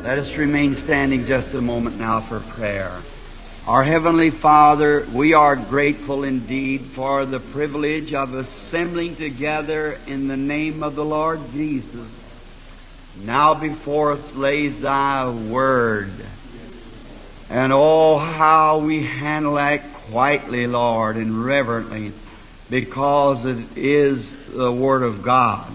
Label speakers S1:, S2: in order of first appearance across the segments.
S1: Let us remain standing just a moment now for prayer. Our Heavenly Father, we are grateful indeed for the privilege of assembling together in the name of the Lord Jesus. Now before us lays Thy Word. And oh, how we handle that quietly, Lord, and reverently, because it is the Word of God.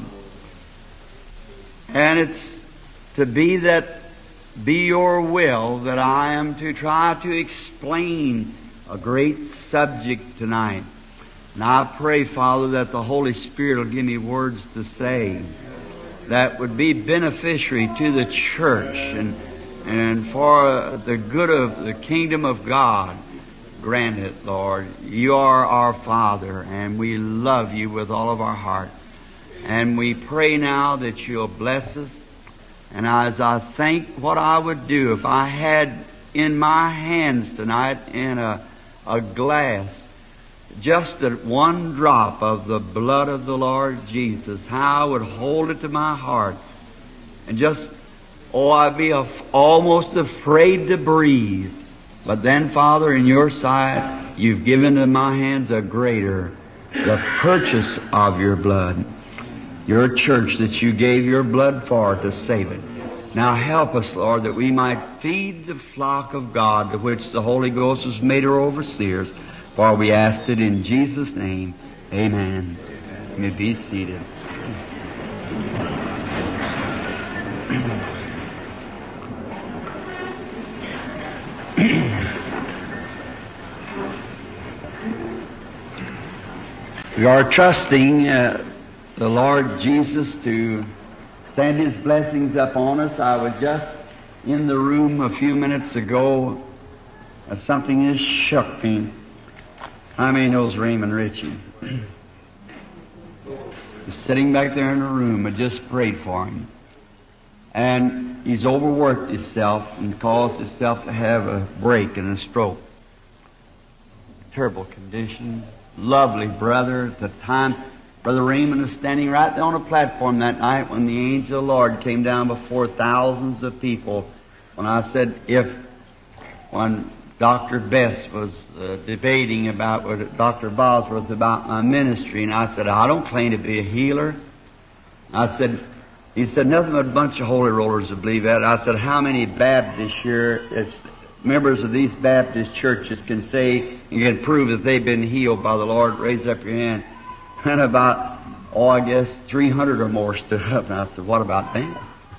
S1: And it's to be Your will that I am to try to explain a great subject tonight. And I pray, Father, that the Holy Spirit will give me words to say that would be beneficiary to the church and for the good of the kingdom of God. Grant it, Lord. You are our Father, and we love You with all of our heart. And we pray now that You'll bless us. And as I think what I would do if I had in my hands tonight in a glass just one drop of the blood of the Lord Jesus, how I would hold it to my heart and I'd be almost afraid to breathe. But then, Father, in Your sight, You've given to my hands the purchase of Your blood. Your church that You gave Your blood for to save it. Now help us, Lord, that we might feed the flock of God to which the Holy Ghost has made our overseers. For we asked it in Jesus' name. Amen. You may be seated. We are trusting the Lord Jesus to send His blessings upon us. I was just in the room a few minutes ago. Something just shook me. How many knows Raymond Ritchie? He's sitting back there in the room. I just prayed for him. And he's overworked himself and caused himself to have a break and a stroke. Terrible condition. Lovely brother at the time. Brother Raymond was standing right there on a platform that night when the angel of the Lord came down before thousands of people. When I said when Dr. Bess was debating about with Dr. Bosworth about my ministry, and I said, I don't claim to be a healer. He said, nothing but a bunch of holy rollers would believe that. I said, how many Baptists here, members of these Baptist churches can say, you can prove that they've been healed by the Lord? Raise up your hand. And about, I guess 300 or more stood up. And I said, what about them?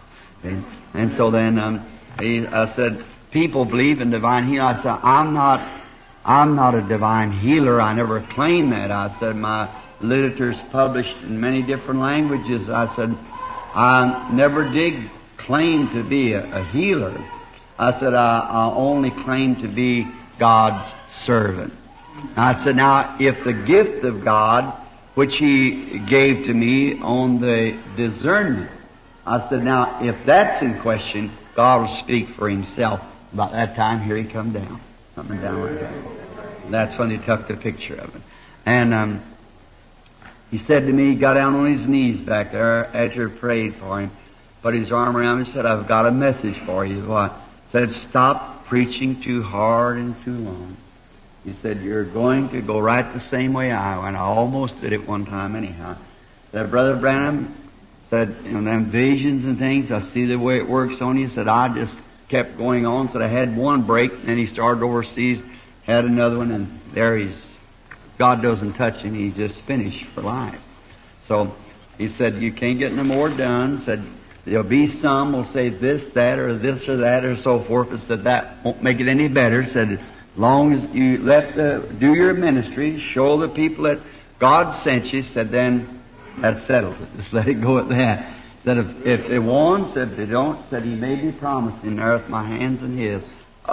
S1: And so then I said, people believe in divine healing. I said, I'm not a divine healer. I never claimed that. I said, my literature's published in many different languages. I said, I never did claim to be a healer. I said, I only claim to be God's servant. I said, now, if the gift of God, which He gave to me on the discernment, I said, now, if that's in question, God will speak for Himself. About that time, here He come down. Coming down like that. That's when they took the picture of it. And he said to me, he got down on his knees back there after I prayed for him, put his arm around me and said, I've got a message for you. What? Said, stop preaching too hard and too long. He said, you're going to go right the same way I went. I almost did it one time anyhow. Said, Brother Branham, said, them visions and things, I see the way it works on you. Said, I just kept going on. Said, I had one break, and then he started overseas, had another one, and there God doesn't touch him. He's just finished for life. So he said, you can't get no more done. Said, there'll be some will say this, that, or this or that, or so forth. But said, that won't make it any better. Said, as long as you do your ministry, show the people that God sent you, said, then that settles it. Just let it go at that. Said, if they want, said, if they don't, said, He made me promise in there with my hands and His.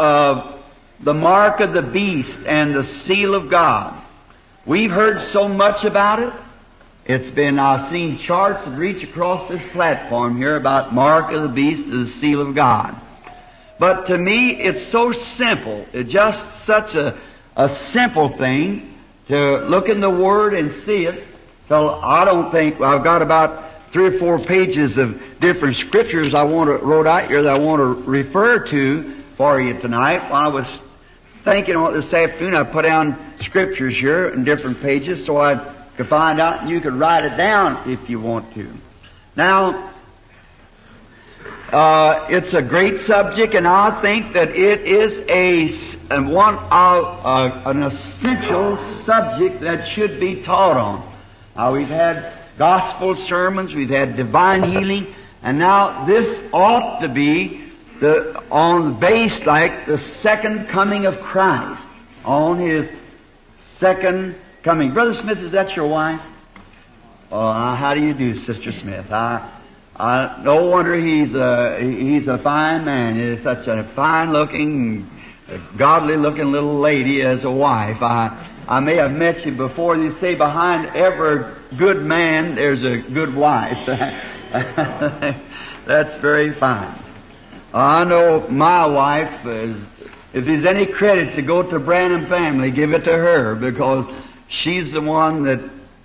S1: The mark of the beast and the seal of God. We've heard so much about it. I've seen charts that reach across this platform here about mark of the beast and the seal of God. But to me, it's so simple. It's just such a simple thing to look in the Word and see it. So I don't think, I've got about 3 or 4 pages of different scriptures wrote out here that I want to refer to for you tonight. While I was thinking on this afternoon, I put down scriptures here in different pages so I could find out, and you could write it down if you want to. Now, it's a great subject, and I think that it is an essential subject that should be taught on. We've had gospel sermons, we've had divine healing, and now this ought to be on the base like the second coming of Christ, on His second coming. Brother Smith, is that your wife? How do you do, Sister Smith? No wonder he's a fine man. He's such a fine-looking, godly-looking little lady as a wife. I may have met you before. You say behind every good man there's a good wife. That's very fine. I know my wife is, if there's any credit to go to Branham family, give it to her, because she's the one that,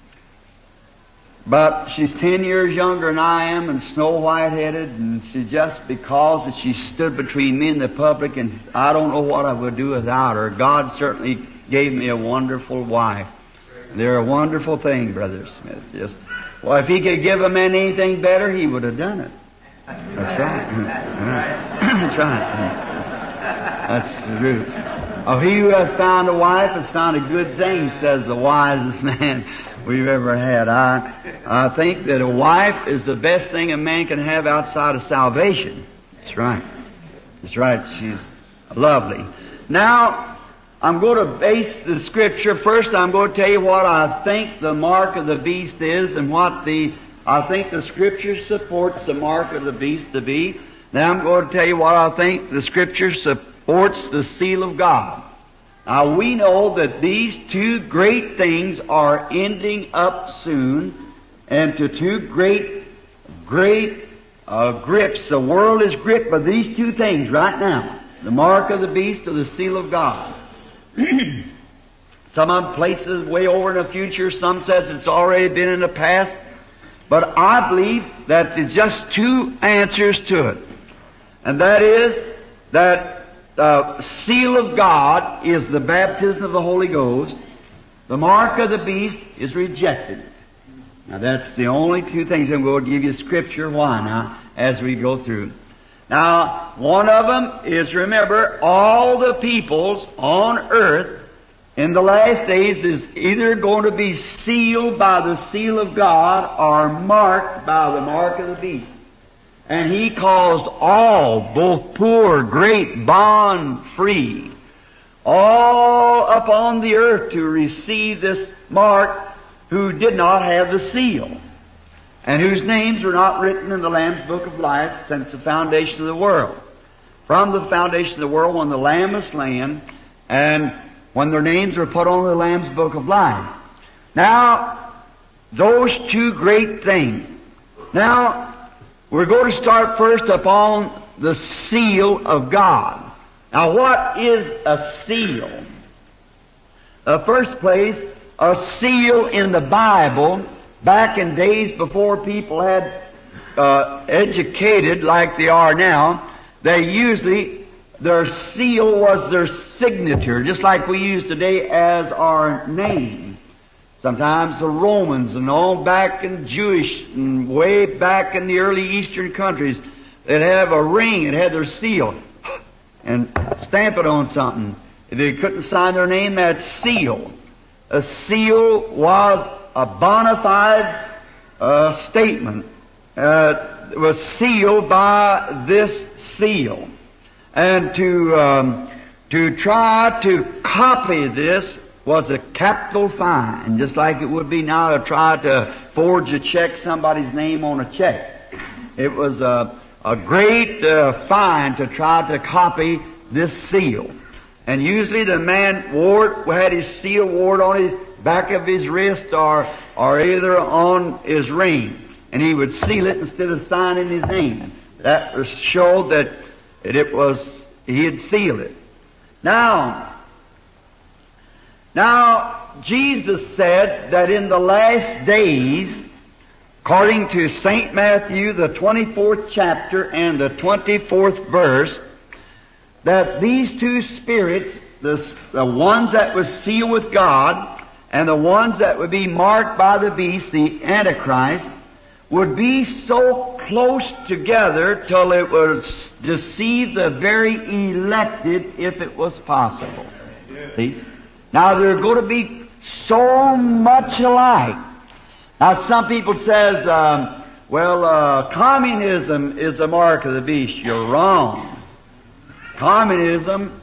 S1: but she's 10 years younger than I am and snow white-headed, and she just, because that she stood between me and the public, and I don't know what I would do without her. God certainly gave me a wonderful wife. They're a wonderful thing, Brother Smith. Well, if He could give a man anything better, He would have done it. That's right. That's right. That's true. Oh, he who has found a wife has found a good thing, says the wisest man we've ever had. I think that a wife is the best thing a man can have outside of salvation. That's right. That's right. She's lovely. Now, I'm going to base the scripture. First, I'm going to tell you what I think the mark of the beast is, and what I think the scripture supports the mark of the beast to be. Then I'm going to tell you what I think the scripture supports the seal of God. Now, we know that these two great things are ending up soon, and to two great grips. The world is gripped by these two things right now: the mark of the beast or the seal of God. Some of them places way over in the future. Some says it's already been in the past. But I believe that there's just two answers to it. And that is that the seal of God is the baptism of the Holy Ghost. The mark of the beast is rejected. Now that's the only two things. I'm going to give you scripture. Why now, as we go through. Now, one of them is, remember, all the peoples on earth in the last days is either going to be sealed by the seal of God or marked by the mark of the beast. And He caused all, both poor, great, bond, free, all upon the earth to receive this mark who did not have the seal, and whose names were not written in the Lamb's Book of Life since the foundation of the world. From the foundation of the world, when the Lamb was slain, and when their names were put on the Lamb's Book of Life. Now, those two great things. Now, we're going to start first upon the seal of God. Now, what is a seal? First place, a seal in the Bible, back in days before people had educated like they are now, they usually, their seal was their signature, just like we use today as our name. Sometimes the Romans and all back in Jewish and way back in the early Eastern countries, they'd have a ring and had their seal and stamp it on something. If they couldn't sign their name, that's seal. A seal was a bona fide statement. It was sealed by this seal. And to try to copy this was a capital fine, just like it would be now to try to forge a check, somebody's name on a check. It was a great fine to try to copy this seal. And usually the man had his seal worn on his back of his wrist or either on his ring, and he would seal it instead of signing his name. That showed that he had sealed it. Now, Jesus said that in the last days according to St. Matthew, the 24th chapter and the 24th verse, that these two spirits, the ones that was sealed with God and the ones that would be marked by the beast, the Antichrist, would be so close together till it would deceive the very elected if it was possible. See? Now they're going to be so much alike. Now some people says, communism is the mark of the beast. You're wrong. Communism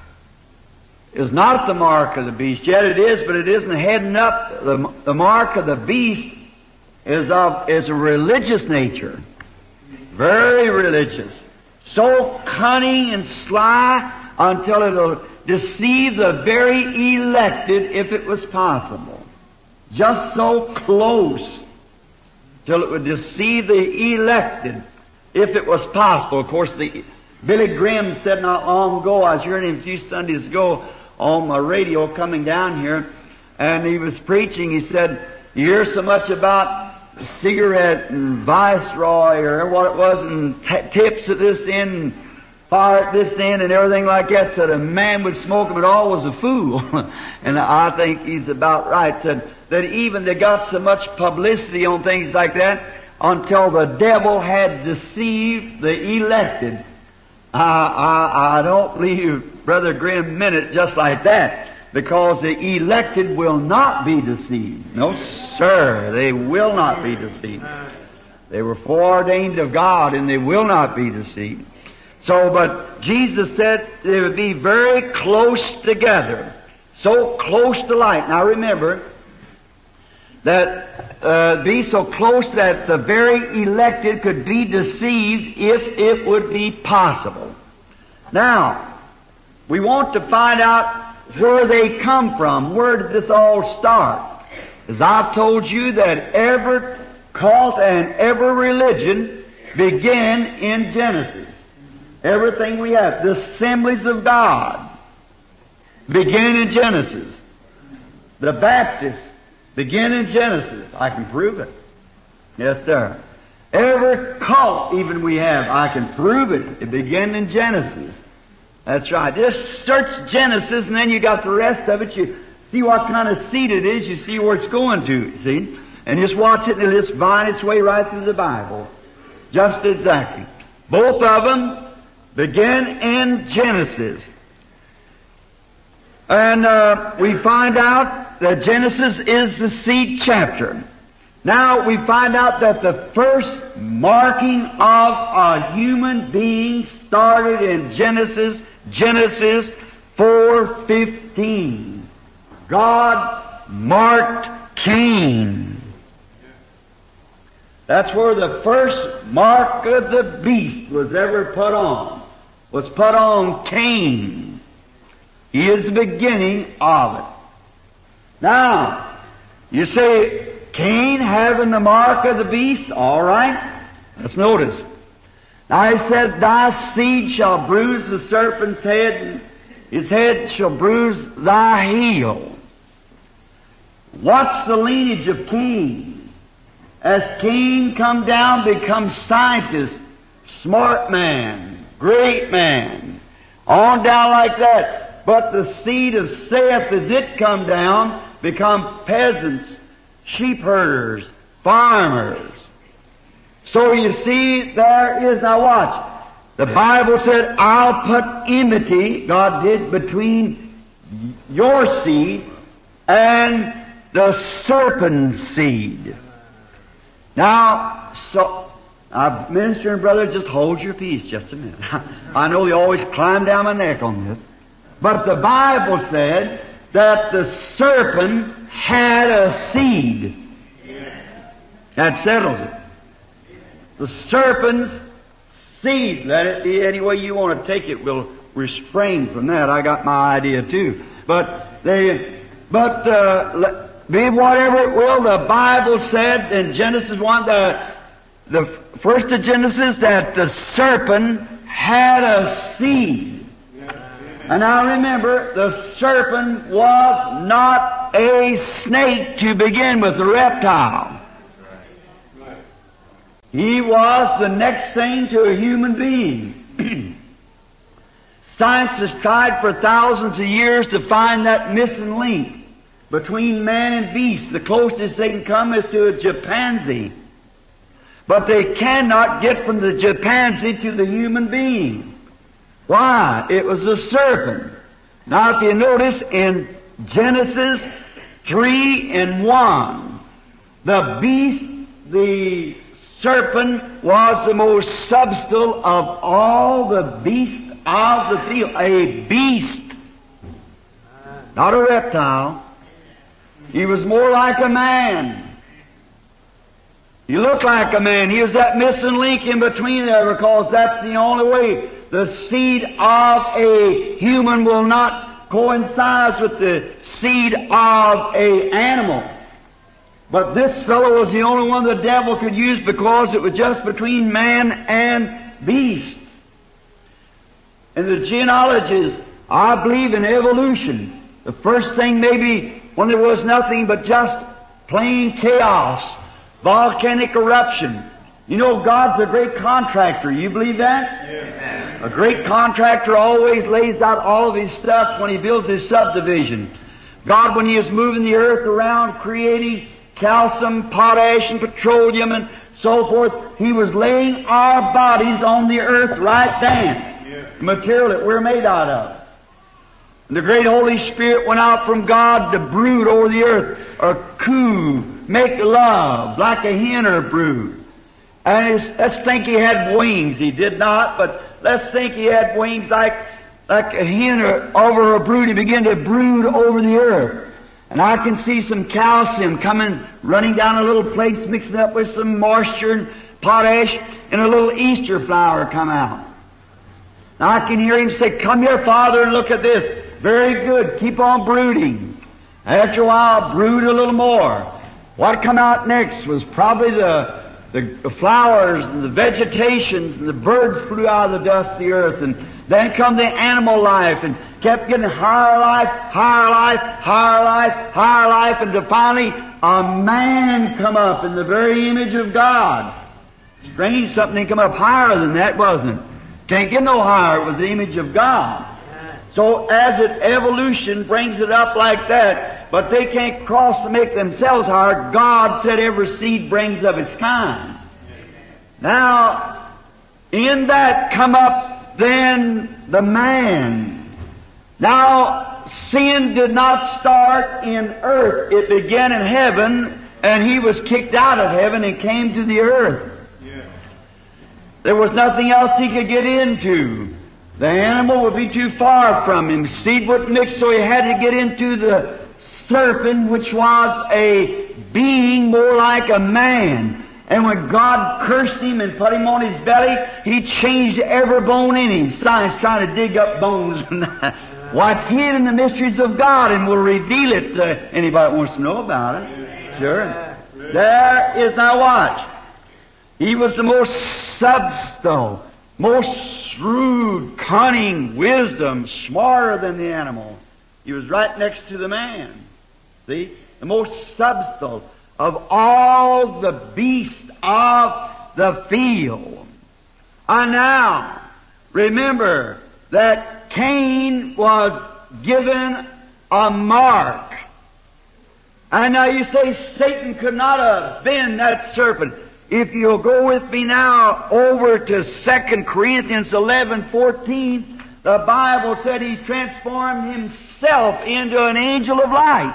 S1: is not the mark of the beast. Yet it is, but it isn't heading up. The mark of the beast is a religious nature. Very religious. So cunning and sly until it'll deceive the very elected if it was possible. Just so close till it would deceive the elected if it was possible. Of course, Billy Graham said not long ago, I was hearing him a few Sundays ago on my radio coming down here, and he was preaching. He said, you hear so much about cigarette and Viceroy or what it was, and tips at this end, fire at this end, and everything like that. Said a man would smoke them, it all was a fool. And I think he's about right. Said that even they got so much publicity on things like that until the devil had deceived the elected. I don't believe Brother Grimm meant it just like that, because the elected will not be deceived. No, sir, they will not be deceived. They were foreordained of God, and they will not be deceived. So, but Jesus said they would be very close together, so close to light. Now remember that be so close that the very elected could be deceived if it would be possible. Now, we want to find out where they come from. Where did this all start? As I've told you that every cult and every religion began in Genesis. Everything we have, the assemblies of God, began in Genesis. The Baptists begin in Genesis. I can prove it. Yes, sir. Every cult even we have, I can prove it. It began in Genesis. That's right. Just search Genesis, and then you got the rest of it. You see what kind of seed it is. You see where it's going to, you see. And just watch it, and it'll just find its way right through the Bible. Just exactly. Both of them begin in Genesis. And we find out that Genesis is the seed chapter. Now we find out that the first marking of a human being started in Genesis 4:15. God marked Cain. That's where the first mark of the beast was ever put on. Was put on Cain. He is the beginning of it. Now, you say, Cain having the mark of the beast? All right. Let's notice. Now he said, thy seed shall bruise the serpent's head, and his head shall bruise thy heel. What's the lineage of Cain? As Cain come down, becomes scientist, smart man, great man, on down like that. But the seed of Seth, as it come down, become peasants, sheep herders, farmers. So you see, there is, now watch, the Bible said, I'll put enmity, God did, between your seed and the serpent's seed. Now, minister and brother, just hold your peace just a minute. I know they always climb down my neck on this. But the Bible said that the serpent had a seed. That settles it. The serpent's seed, let it be any way you want to take it, we'll refrain from that. I got my idea too. But be whatever it will, the Bible said in Genesis 1, the first of Genesis, that the serpent had a seed. And now remember, the serpent was not a snake to begin with, a reptile. He was the next thing to a human being. Science has tried for thousands of years to find that missing link between man and beast. The closest they can come is to a chimpanzee. But they cannot get from the chimpanzee to the human being. Why? It was a serpent. Now if you notice in Genesis 3:1, the serpent was the most subtle of all the beasts of the field. A beast. Not a reptile. He was more like a man. He looked like a man. He was that missing link in between there, because that's the only way. The seed of a human will not coincide with the seed of a animal. But this fellow was the only one the devil could use, because it was just between man and beast. In the genealogies, I believe in evolution. The first thing maybe when there was nothing but just plain chaos, volcanic eruption. You know, God's a great contractor. You believe that?
S2: Yes.
S1: A great contractor always lays out all of his stuff when he builds his subdivision. God, when He is moving the earth around, creating calcium, potash, and petroleum, and so forth, He was laying our bodies on the earth right then. The material that we're made out of. And the great Holy Spirit went out from God to brood over the earth, or coo, make love, like a hen or brood. And let's think He had wings. He did not, but let's think He had wings like a hen or over a brood. He began to brood over the earth. And I can see some calcium coming, running down a little place, mixing up with some moisture and potash, and a little Easter flower come out. Now I can hear Him say, "Come here, Father, and look at this. Very good. Keep on brooding." After a while, brood a little more. What come out next was probably the flowers and the vegetations, and the birds flew out of the dust of the earth, and then come the animal life, and kept getting higher life, higher life, higher life, higher life, until finally a man come up in the very image of God. Strange, something didn't come up higher than that, wasn't it? Can't get no higher. It was the image of God. So as evolution brings it up like that, but they can't cross to make themselves higher. God said every seed brings of its kind. Now, in that come up then the man. Now, sin did not start in earth. It began in heaven, and he was kicked out of heaven and came to the earth. There was nothing else he could get into. The animal would be too far from him. Seed wouldn't mix, so he had to get into the serpent, which was a being more like a man. And when God cursed him and put him on his belly, He changed every bone in him. Science trying to dig up bones. Why, it's hid in the mysteries of God, and will reveal it to anybody that wants to know about it. Sure. There is, now watch. He was the most subtle, most shrewd, cunning, wisdom, smarter than the animal. He was right next to the man. See? The most subtle of all the beasts of the field. And now, remember that Cain was given a mark. And now you say Satan could not have been that serpent. If you'll go with me now over to 2 Corinthians 11:14, the Bible said He transformed Himself into an angel of light.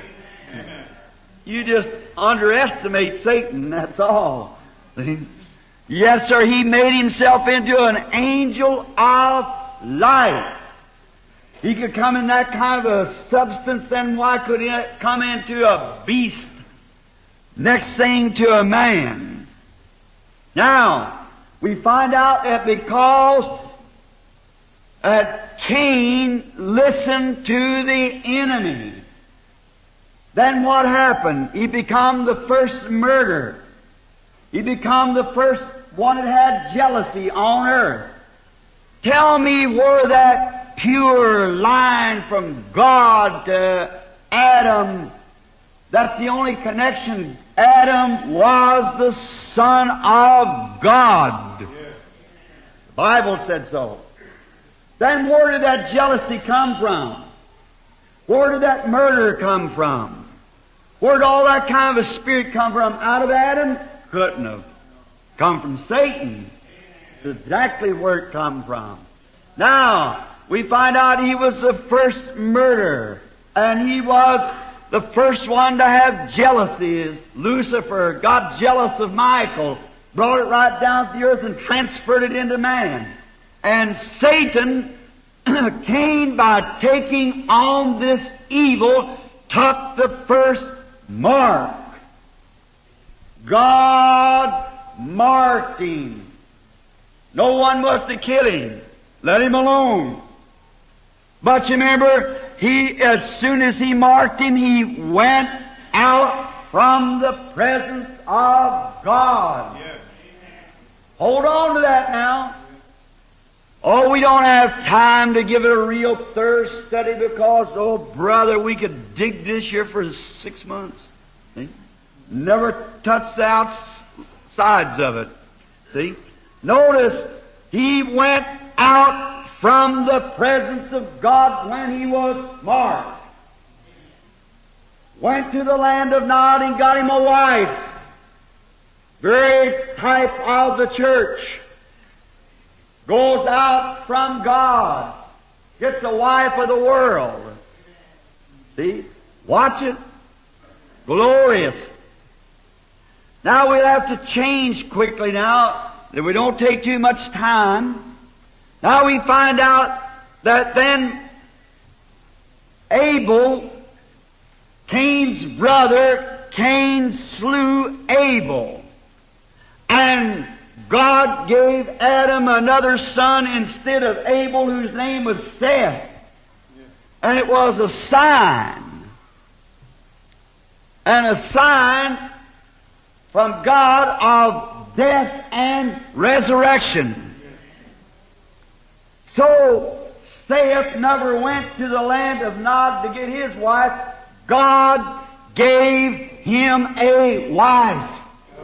S1: You just underestimate Satan, that's all. Yes, sir, He made Himself into an angel of light. He could come in that kind of a substance, then why could He come into a beast? Next thing to a man. Now, we find out that because Cain listened to the enemy, then what happened? He became the first murderer. He became the first one that had jealousy on earth. Tell me where that pure line from God to Adam, that's the only connection Adam was the Son of God. The Bible said so. Then where did that jealousy come from? Where did that murder come from? Where did all that kind of a spirit come from? Out of Adam? Couldn't have come from Satan. That's exactly where it come from. Now, we find out he was the first murderer, and he was the first one to have jealousy. Lucifer got jealous of Michael, brought it right down to the earth and transferred it into man. And Satan came by taking on this evil, took the first mark. God marked him. No one was to kill him. Let him alone. But you remember, as soon as he marked him, he went out from the presence of God. Yes. Hold on to that now. Oh, we don't have time to give it a real thorough study because, oh brother, we could dig this here for 6 months. See? Never touch the outsides of it. See? Notice, he went out from the presence of God when he was marked. Went to the land of Nod and got him a wife. Very type of the church. Goes out from God. Gets a wife of the world. See? Watch it. Glorious. Now we'll have to change quickly now, that we don't take too much time. Now we find out that then Abel, Cain's brother, Cain slew Abel. And God gave Adam another son instead of Abel, whose name was Seth. And it was a sign. And a sign from God of death and resurrection. So, Seth never went to the land of Nod to get his wife. God gave him a wife.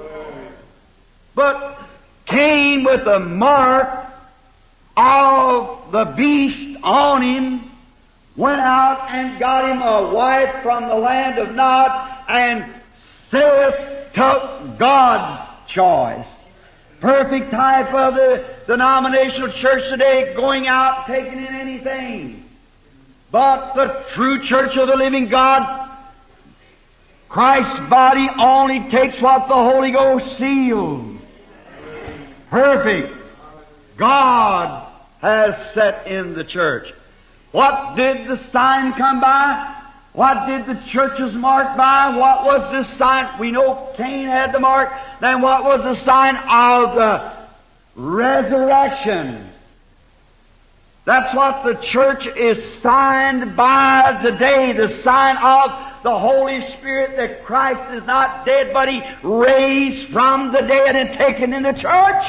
S1: But Cain, with the mark of the beast on him, went out and got him a wife from the land of Nod, and Seth took God's choice. Perfect type of the denominational church today, going out, taking in anything. But the true church of the living God, Christ's body, only takes what the Holy Ghost seals. Perfect. God has set in the church. What did the sign come by? What did the churches mark by? What was this sign? We know Cain had the mark. Then what was the sign of the resurrection? That's what the church is signed by today. The sign of the Holy Spirit, that Christ is not dead, but He raised from the dead and taken in the church.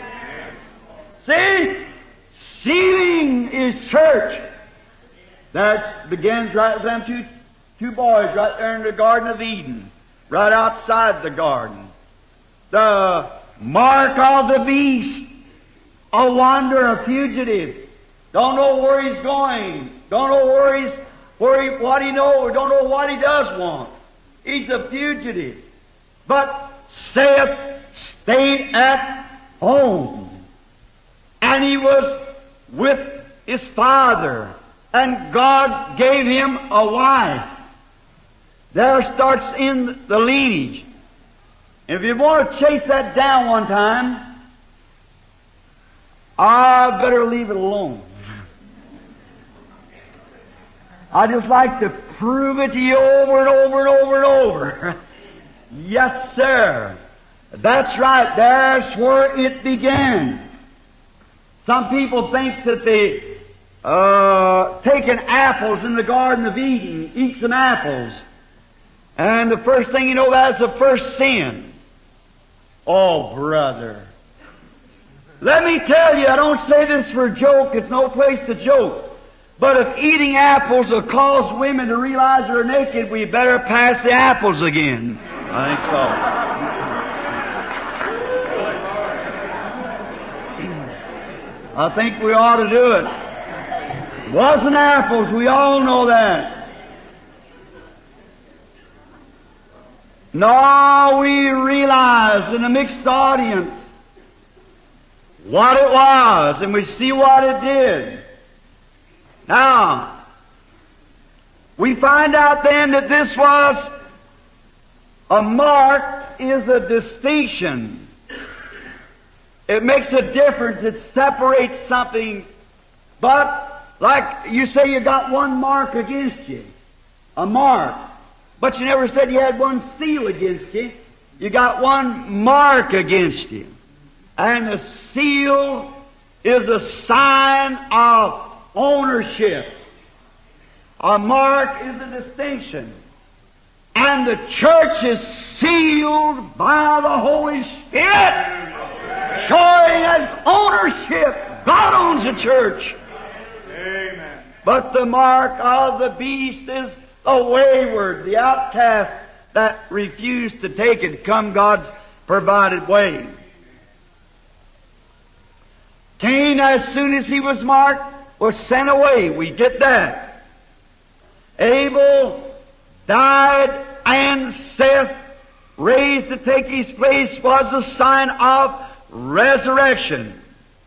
S1: See? Sealing is church. That begins right with them two boys right there in the Garden of Eden, right outside the garden. The mark of the beast, a wanderer, a fugitive. Don't know where he's going. Don't know what he knows. Don't know what he does want. He's a fugitive. But Seth stayed at home. And he was with his father. And God gave him a wife. There starts in the lineage. If you want to chase that down one time, I better leave it alone. I just like to prove it to you over and over and over and over. Yes, sir. That's right. That's where it began. Some people think that they taking apples in the Garden of Eden, eat some apples. And the first thing you know, that's the first sin. Oh, brother. Let me tell you, I don't say this for a joke. It's no place to joke. But if eating apples will cause women to realize they're naked, we better pass the apples again. I think so. I think we ought to do it. Wasn't apples, we all know that. No, we realize in a mixed audience what it was, and we see what it did. Now, we find out then that this was a mark, is a distinction. It makes a difference. It separates something. But, like you say, you got one mark against you. A mark. But you never said you had one seal against you. You got one mark against you. And the seal is a sign of ownership. A mark is a distinction. And the church is sealed by the Holy Spirit, showing its ownership. God owns the church. Amen. But the mark of the beast is the wayward, the outcast that refused to take it, come God's provided way. Cain, as soon as he was marked, was sent away. We get that. Abel died, and Seth, raised to take his place, was a sign of resurrection.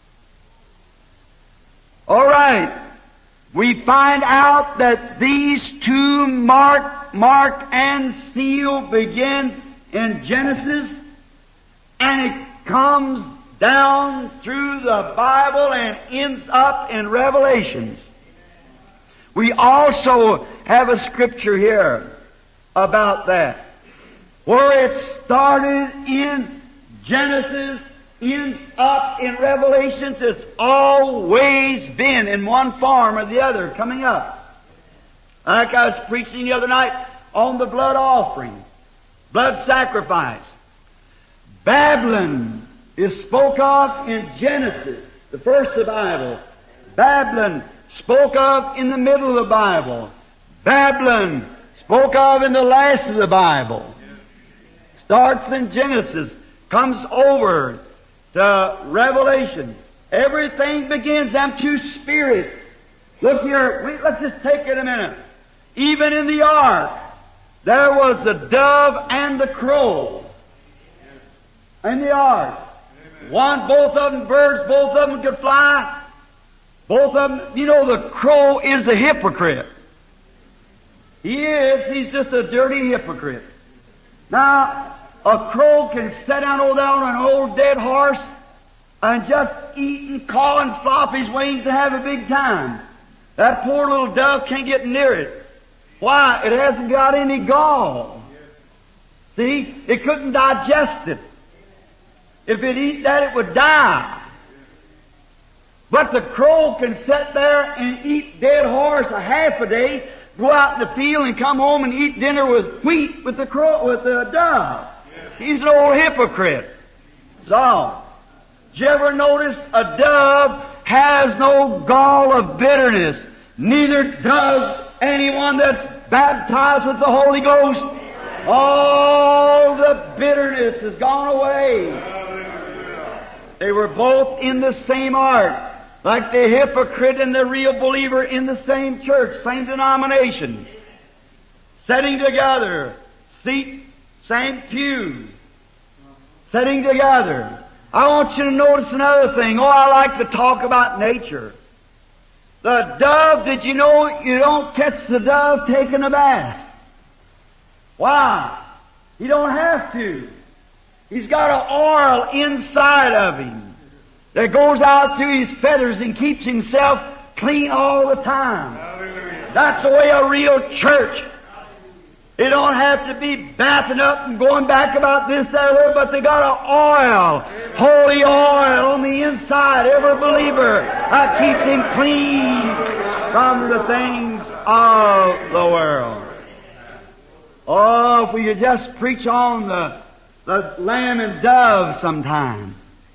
S1: All right. We find out that these two mark and seal begin in Genesis, and it comes down through the Bible and ends up in Revelations. We also have a scripture here about that, where it started in Genesis, ends up in Revelations. It's always been in one form or the other coming up. Like I was preaching the other night on the blood offering, blood sacrifice. Babylon is spoke of in Genesis, the first of the Bible. Babylon spoke of in the middle of the Bible. Babylon spoke of in the last of the Bible. Starts in Genesis, comes over to Revelation. Everything begins, them two spirits. Look here, let's just take it a minute. Even in the ark, there was the dove and the crow in the ark. Both of them birds, both of them could fly. Both of them, you know, the crow is a hypocrite. He's just a dirty hypocrite. Now, a crow can sit down on an old dead horse and just eat and caw and flop his wings to have a big time. That poor little dove can't get near it. Why? It hasn't got any gall. See? It couldn't digest it. If it eat that, it would die. But the crow can sit there and eat dead horse a half a day, go out in the field and come home and eat dinner with wheat with the dove. He's an old hypocrite. So, did you ever notice a dove has no gall of bitterness? Neither does anyone that's baptized with the Holy Ghost. All the bitterness has gone away. They were both in the same ark, like the hypocrite and the real believer in the same church, same denomination, sitting together, seat, same pew, sitting together. I want you to notice another thing. Oh, I like to talk about nature. The dove, did you know you don't catch the dove taking a bath? Why? You don't have to. He's got an oil inside of him that goes out through his feathers and keeps himself clean all the time. That's the way a real church. They don't have to be bathing up and going back about this, that, or but they got an oil, holy oil on the inside. Every believer that keeps him clean from the things of the world. Oh, if we could just preach on the lamb and dove sometime.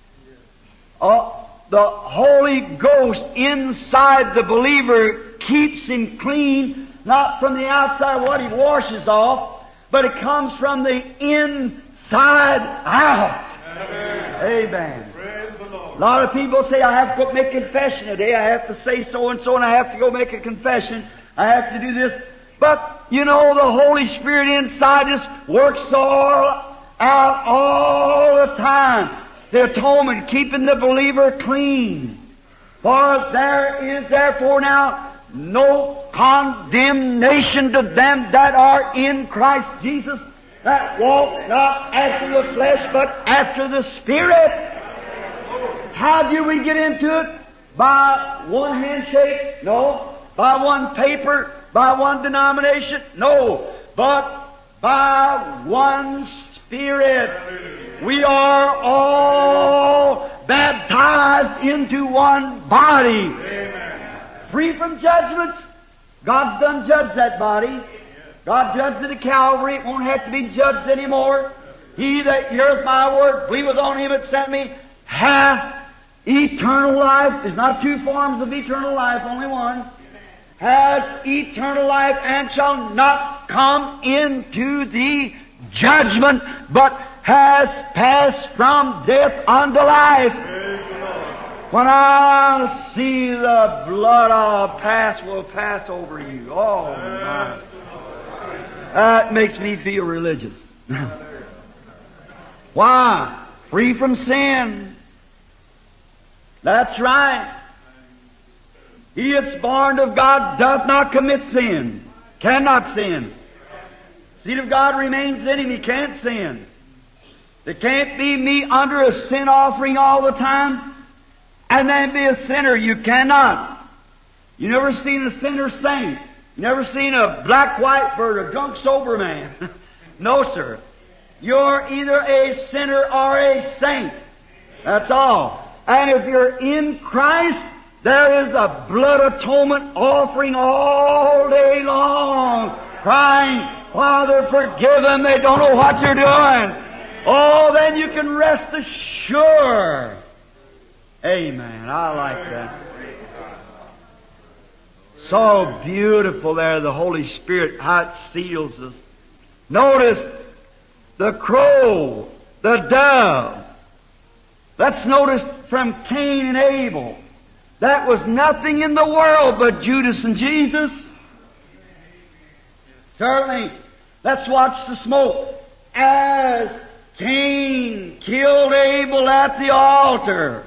S1: Oh, the Holy Ghost inside the believer keeps him clean, not from the outside what he washes off, but it comes from the inside out. Amen. A lot of people say, I have to go make confession today. I have to say so and so, and I have to go make a confession. I have to do this. But, you know, the Holy Spirit inside us works all out all the time. The atonement, keeping the believer clean. For there is therefore now no condemnation to them that are in Christ Jesus, that walk not after the flesh, but after the Spirit. How do we get into it? By one handshake? No. By one paper? By one denomination? No. But by one Spirit. We are all baptized into one body. Free from judgments. God's done judged that body. God judged it at Calvary. It won't have to be judged anymore. He that heareth my word, believeth on him that sent me, hath eternal life. There's not two forms of eternal life, only one. Has eternal life and shall not come into the judgment, but has passed from death unto life. When I see the blood will pass over you. Oh my. That makes me feel religious. Why? Free from sin. That's right. He that's born of God doth not commit sin. Cannot sin. Seed of God remains in him. He can't sin. There can't be me under a sin offering all the time and then be a sinner. You cannot. You never seen a sinner saint. You never seen a black, white bird, a drunk, sober man. No, sir. You're either a sinner or a saint. That's all. And if you're in Christ, there is a blood atonement offering all day long, crying, Father, forgive them. They don't know what they're doing. Oh, then you can rest assured. Amen. I like that. So beautiful there, the Holy Spirit, how it seals us. Notice the crow, the dove. Let's notice from Cain and Abel. That was nothing in the world but Judas and Jesus. Certainly, let's watch the smoke. As Cain killed Abel at the altar.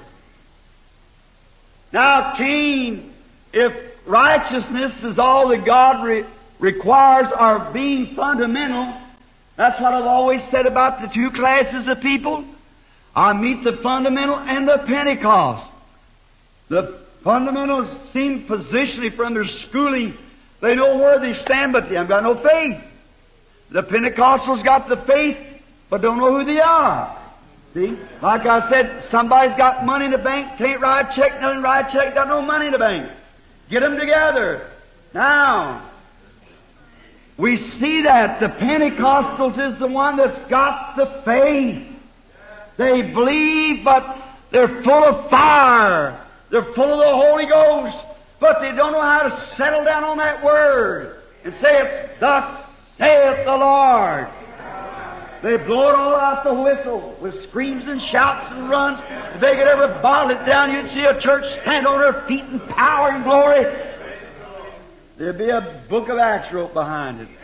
S1: Now Cain, if righteousness is all that God requires, or being fundamental, that's what I've always said about the two classes of people. I meet the fundamental and the Pentecost. The fundamentals seem positionally from their schooling, they know where they stand, but they haven't got no faith. The Pentecostals got the faith, but don't know who they are. See? Like I said, somebody's got money in the bank, can't write a check, nothing write a check, got no money in the bank. Get them together. Now, we see that the Pentecostals is the one that's got the faith. They believe, but they're full of fire. They're full of the Holy Ghost, but they don't know how to settle down on that word and say it's thus saith the Lord. They blow it all out the whistle with screams and shouts and runs. If they could ever bottle it down, you'd see a church stand on their feet in power and glory. There'd be a book of Acts wrote behind it.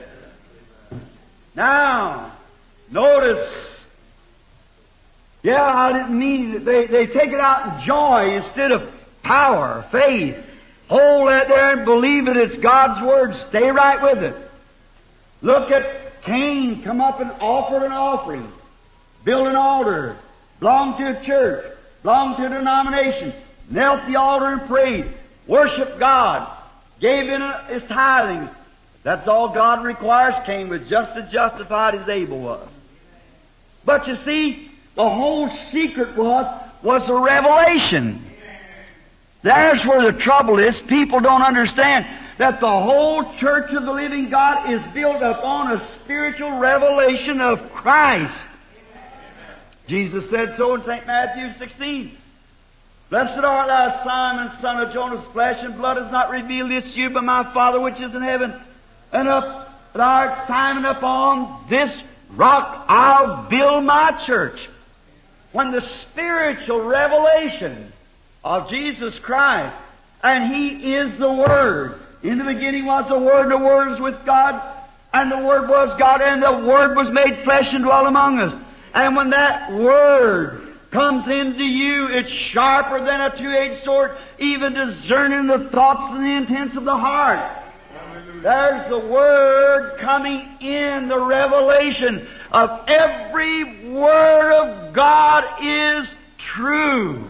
S1: Now, notice. Yeah, I didn't mean it. They take it out in joy instead of power, faith. Hold that there and believe it. It's God's Word. Stay right with it. Look at Cain come up and offered an offering. Built an altar. Belonged to a church. Belonged to a denomination. Knelt the altar and prayed. Worshiped God. Gave in his tithing. That's all God requires. Cain was just as justified as Abel was. But you see, the whole secret was a revelation. There's where the trouble is. People don't understand that the whole church of the living God is built upon a spiritual revelation of Christ. Jesus said so in St. Matthew 16. Blessed art thou, Simon, son of Jonas, flesh and blood has not revealed this to you, but my Father which is in heaven. And thou art Simon, upon this rock I'll build my church. When the spiritual revelation of Jesus Christ, and He is the Word. In the beginning was the Word, and the Word was with God, and the Word was God, and the Word was made flesh and dwelt among us. And when that Word comes into you, it's sharper than a two-edged sword, even discerning the thoughts and the intents of the heart. There's the Word coming in, the revelation of every Word of God is true.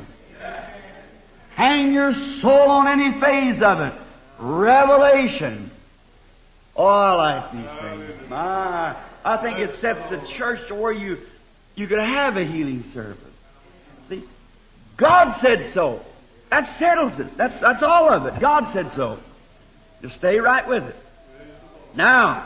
S1: Hang your soul on any phase of it. Revelation. Oh, I like these things. I think it sets the church to where you could have a healing service. See, God said so. That settles it. That's all of it. God said so. Just stay right with it. Now,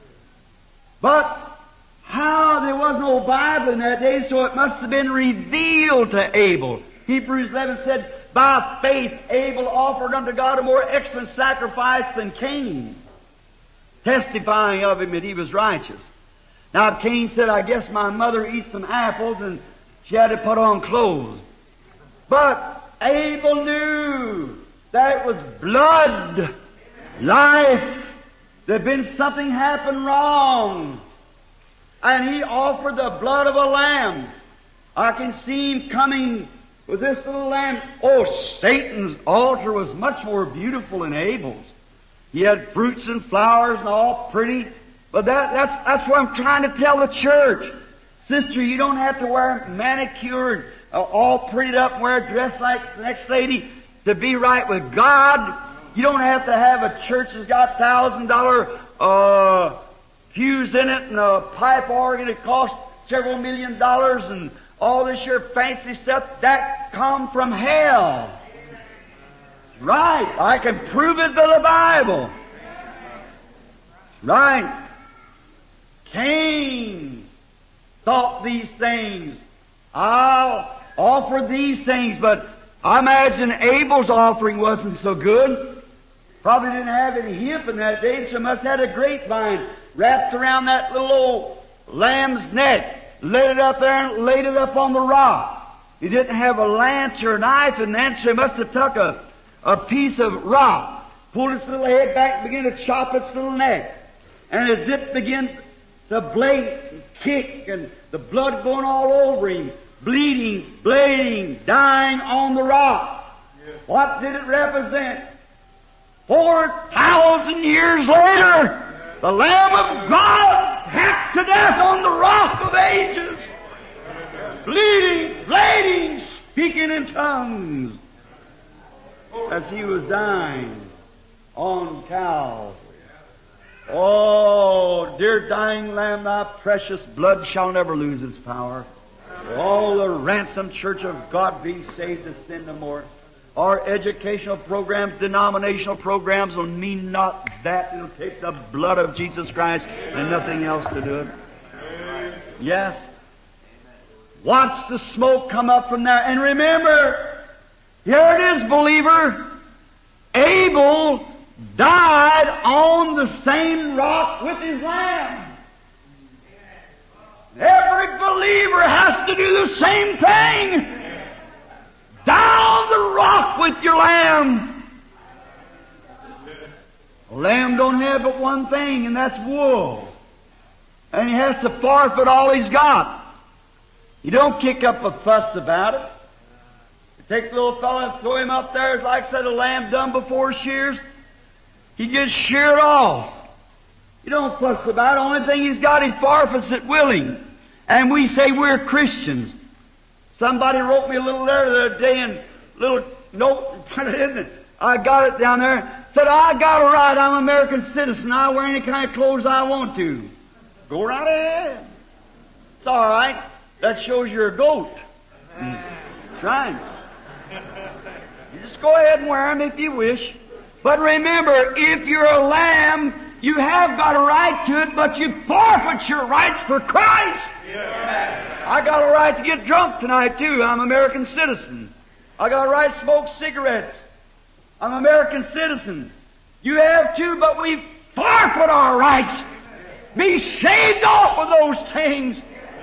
S1: but how there was no Bible in that day, so it must have been revealed to Abel. Hebrews 11 said, by faith Abel offered unto God a more excellent sacrifice than Cain, testifying of him that he was righteous. Now Cain said, I guess my mother eats some apples and she had to put on clothes. But Abel knew that it was blood, life. There'd been something happen wrong. And he offered the blood of a lamb. I can see him coming with this little lamb. Oh, Satan's altar was much more beautiful than Abel's. He had fruits and flowers and all pretty. But that's what I'm trying to tell the church. Sister, you don't have to wear manicured, all prettied up and wear a dress like the next lady to be right with God. You don't have to have a church that's got $1,000 pews in it and a pipe organ that costs several $1 million and all this here fancy stuff. That come from hell. Right. I can prove it by the Bible. Right. Cain thought these things. I'll offer these things, but I imagine Abel's offering wasn't so good. Probably didn't have any hip in that day, so must have had a grapevine wrapped around that little old lamb's neck. Laid it up there and laid it up on the rock. He didn't have a lance or a knife, and then so he must have took a piece of rock, pulled its little head back and began to chop its little neck. And as it began to bleed and kick, and the blood going all over him, bleeding, bleeding, dying on the rock. What did it represent? 4,000 years later, the Lamb of God hacked to death on the rock of ages, bleeding, bleeding, speaking in tongues as He was dying on Calvary. Oh, dear dying Lamb, thy precious blood shall never lose its power. All the ransomed church of God be saved to sin no more. Our educational programs, denominational programs will mean not that. It'll take the blood of Jesus Christ and nothing else to do it. Yes. Watch the smoke come up from there. And remember, here it is, believer. Abel died on the same rock with his lamb. Every believer has to do the same thing. Down the rock with your lamb. A lamb don't have but one thing, and that's wool. And he has to forfeit all he's got. You don't kick up a fuss about it. You take the little fella and throw him up there, it's like said a lamb done before shears. He gets sheared off. You don't fuss about it. The only thing he's got, he forfeits it willing. And we say we're Christians. Somebody wrote me a little letter the other day and little note, put it in it. I got it down there. Said, I got a right. I'm an American citizen. I wear any kind of clothes I want to. Go right ahead. It's all right. That shows you're a goat. That's right. You just go ahead and wear them if you wish. But remember, if you're a lamb, you have got a right to it, but you forfeit your rights for Christ. I got a right to get drunk tonight, too. I'm an American citizen. I got a right to smoke cigarettes. I'm an American citizen. You have too, but we forfeit our rights Be shaved off of those things.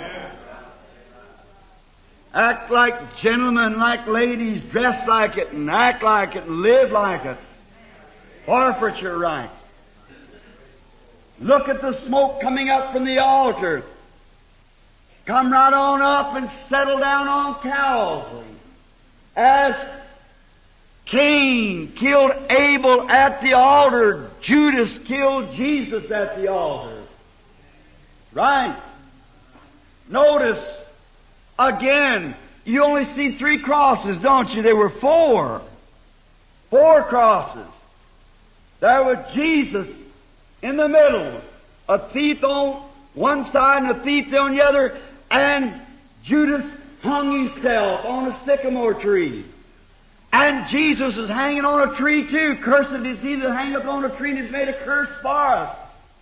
S1: Act like gentlemen, like ladies, dress like it, and act like it, and live like it. Forfeiture rights. Look at the smoke coming up from the altar. Come right on up and settle down on Calvary. As Cain killed Abel at the altar, Judas killed Jesus at the altar. Right? Notice, again, you only see 3 crosses, don't you? There were 4. 4 crosses. There was Jesus in the middle, a thief on one side and a thief on the other, and Judas hung himself on a sycamore tree. And Jesus is hanging on a tree too. Cursed is he that hangeth on a tree and is made a curse for us.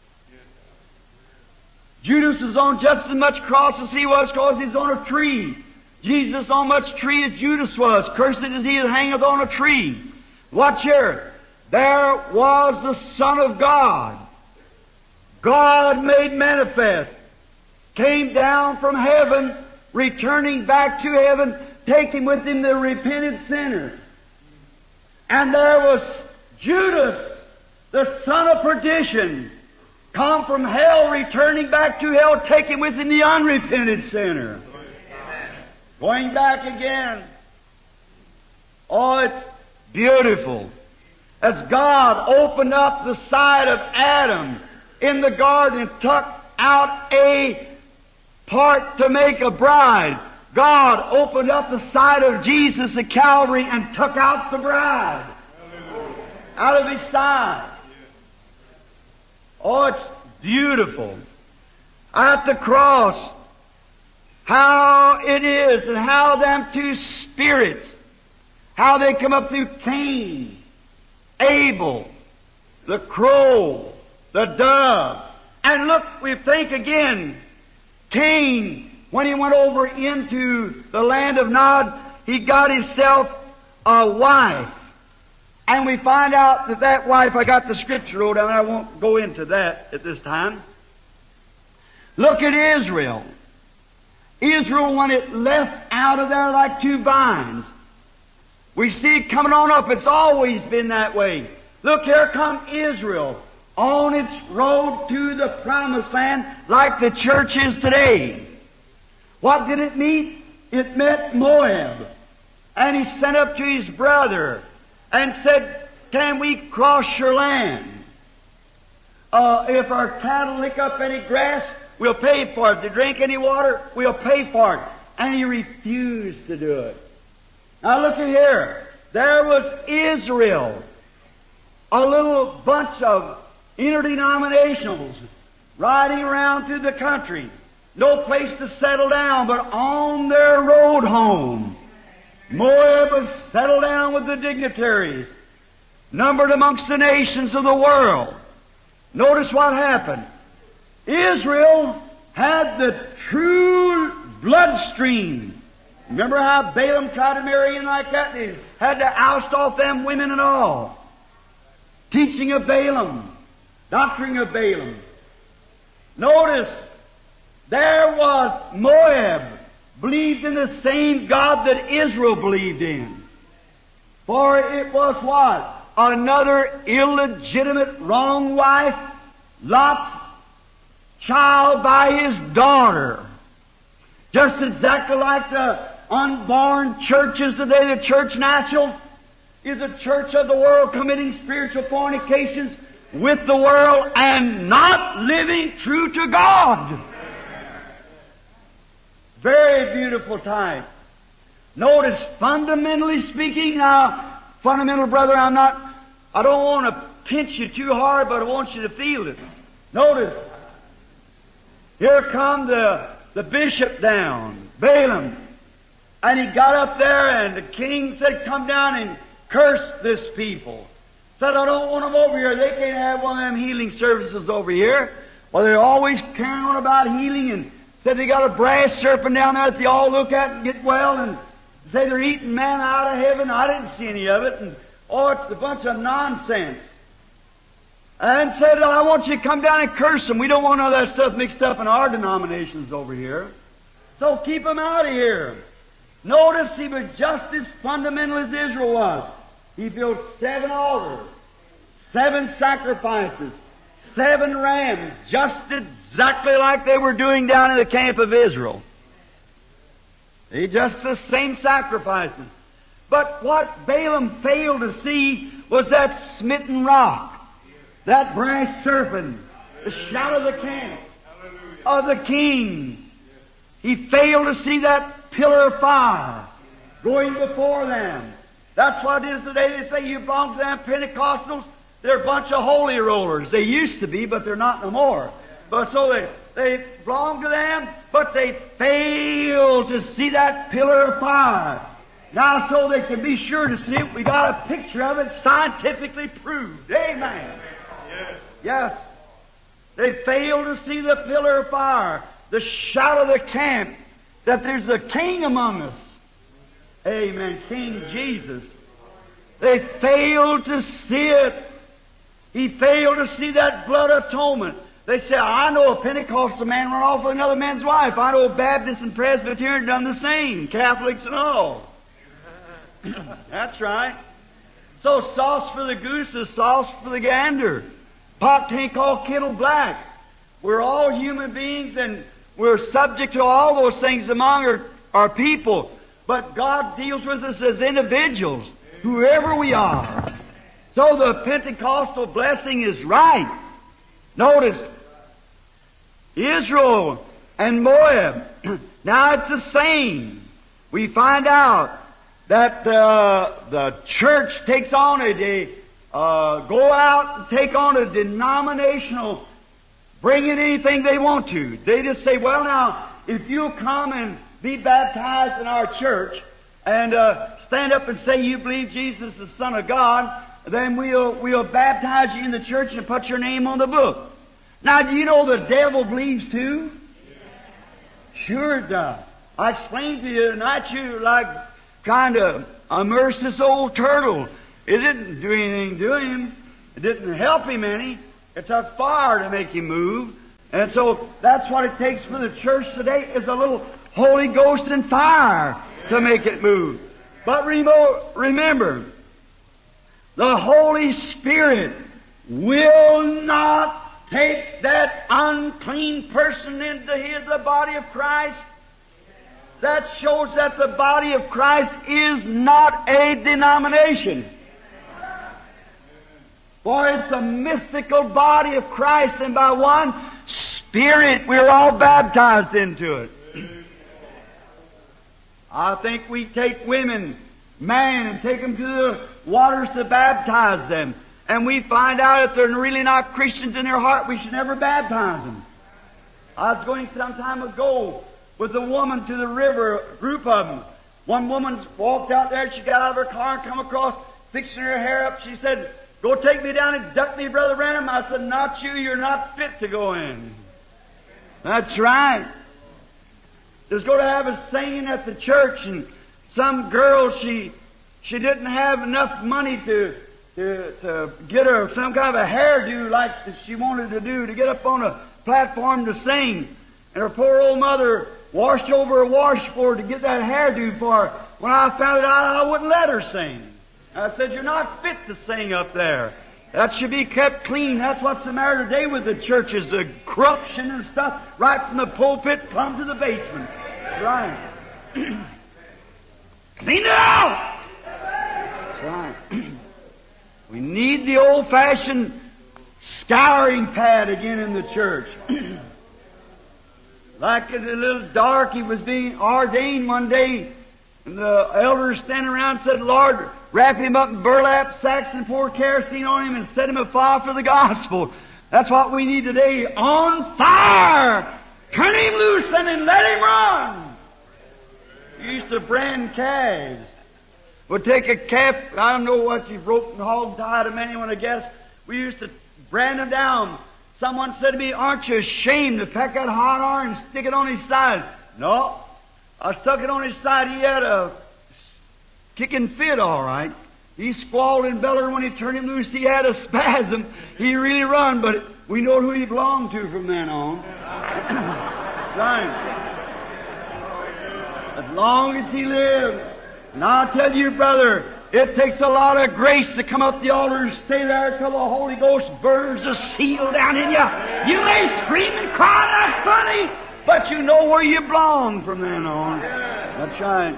S1: Judas is on just as much cross as he was because he's on a tree. Jesus on much tree as Judas was. Cursed is he that hangeth on a tree. Watch here. There was the Son of God. God made manifest. Came down from heaven, returning back to heaven, taking with him the repentant sinner. And there was Judas, the son of perdition, come from hell, returning back to hell, taking with him the unrepentant sinner. Going back again. Oh, it's beautiful. As God opened up the side of Adam in the garden and took out a part to make a bride, God opened up the side of Jesus at Calvary and took out the bride out of His side. Oh, it's beautiful. At the cross, how it is and how them 2 spirits, how they come up through Cain, Abel, the crow, the dove. And look, we think again, Cain, when he went over into the land of Nod, he got himself a wife. And we find out that that wife, I got the scripture wrote down, I won't go into that at this time. Look at Israel. Israel, when it left out of there like 2 vines, we see it coming on up. It's always been that way. Look, here come Israel on its road to the promised land like the church is today. What did it meet? It met Moab. And he sent up to his brother and said, can we cross your land? If our cattle lick up any grass, we'll pay for it. If they drink any water, we'll pay for it. And he refused to do it. Now look at here. There was Israel, a little bunch of interdenominationals riding around through the country. No place to settle down, but on their road home, Moab was settled down with the dignitaries, numbered amongst the nations of the world. Notice what happened. Israel had the true bloodstream. Remember how Balaam tried to marry in like that? They had to oust off them women and all. Teaching of Balaam, doctrine of Balaam. Notice, there was Moab, believed in the same God that Israel believed in. For it was what? Another illegitimate, wrong wife, Lot's child by his daughter. Just exactly like the unborn churches today. The church natural is a church of the world committing spiritual fornications with the world and not living true to God. Very beautiful type. Notice, fundamentally speaking, now, fundamental brother, I don't want to pinch you too hard, but I want you to feel it. Notice, here come the bishop down, Balaam, and he got up there and the king said, come down and curse this people. Said, I don't want them over here. They can't have one of them healing services over here. Well, they're always carrying on about healing, and said they got a brass serpent down there that they all look at and get well, and say they're eating manna out of heaven. I didn't see any of it, and oh, it's a bunch of nonsense. and said, I want you to come down and curse them. We don't want none of that stuff mixed up in our denominations over here. So keep them out of here. Notice he was just as fundamental as Israel was. He built 7 altars, 7 sacrifices, 7 rams, just exactly like they were doing down in the camp of Israel. They just the same sacrifices. But what Balaam failed to see was that smitten rock, that brass serpent, the shout of the camp, of the king. He failed to see that pillar of fire going before them. That's what it is today. They say you belong to them Pentecostals. They're a bunch of holy rollers. They used to be, but they're not no more. But so they belong to them, but they fail to see that pillar of fire. Now, so they can be sure to see it, we got a picture of it scientifically proved. Amen. Yes. They fail to see the pillar of fire, the shout of the camp, that there's a king among us. Amen. King Jesus. They failed to see it. He failed to see that blood atonement. They say, I know a Pentecostal man run off with another man's wife. I know Baptists and Presbyterians done the same. Catholics and all. That's right. So sauce for the goose is sauce for the gander. Pot ain't called kettle black. We're all human beings and we're subject to all those things among our people. But God deals with us as individuals, whoever we are. So the Pentecostal blessing is right. Notice, Israel and Moab, now it's the same. We find out that the church takes on go out and take on a denominational, bring in anything they want to. They just say, well now, if you'll come and be baptized in our church and stand up and say you believe Jesus is the Son of God, then we'll baptize you in the church and put your name on the book. Now, do you know the devil believes too? Sure it does. I explained to you tonight, you like kind of immerse this old turtle. It didn't do anything to him. It didn't help him any. It took fire to make him move. And so that's what it takes for the church today, is a little Holy Ghost and fire to make it move. But remember, the Holy Spirit will not take that unclean person into the body of Christ. That shows that the body of Christ is not a denomination. For it's a mystical body of Christ, and by one Spirit we're all baptized into it. I think we take women, man, and take them to the waters to baptize them. And we find out if they're really not Christians in their heart, we should never baptize them. I was going some time ago with a woman to the river, a group of them. One woman walked out there, she got out of her car and come across, fixing her hair up. She said, go take me down and duck me, Brother Branham. I said, not you, you're not fit to go in. That's right. There's going to have a singing at the church, and some girl, she didn't have enough money to get her some kind of a hairdo like she wanted to do, to get up on a platform to sing. And her poor old mother washed over a washboard to get that hairdo for her. When I found it out, I wouldn't let her sing. I said, you're not fit to sing up there. That should be kept clean. That's what's the matter today with the churches, the corruption and stuff, right from the pulpit plumb to the basement. Right. Clean it out! That's right. We need the old-fashioned scouring pad again in the church. Like a little darky was being ordained one day, and the elders standing around said, Lord, wrap him up in burlap sacks and pour kerosene on him and set him afire for the gospel. That's what we need today. On fire! Turn him loose and let him run! You used to brand calves. We'd take a calf, I don't know what you've roped and hog tied them anyone, I guess. We used to brand them down. Someone said to me, aren't you ashamed to pack that hot iron and stick it on his side? No. I stuck it on his side. He had a kicking fit, all right. He squalled and bellowed when he turned him loose. He had a spasm. He really run, but we know who he belonged to from then on. Right. As long as he lived. And I'll tell you, brother, it takes a lot of grace to come up the altar and stay there till the Holy Ghost burns a seal down in you. You may scream and cry, that's funny, but you know where you belong from then on. That's right.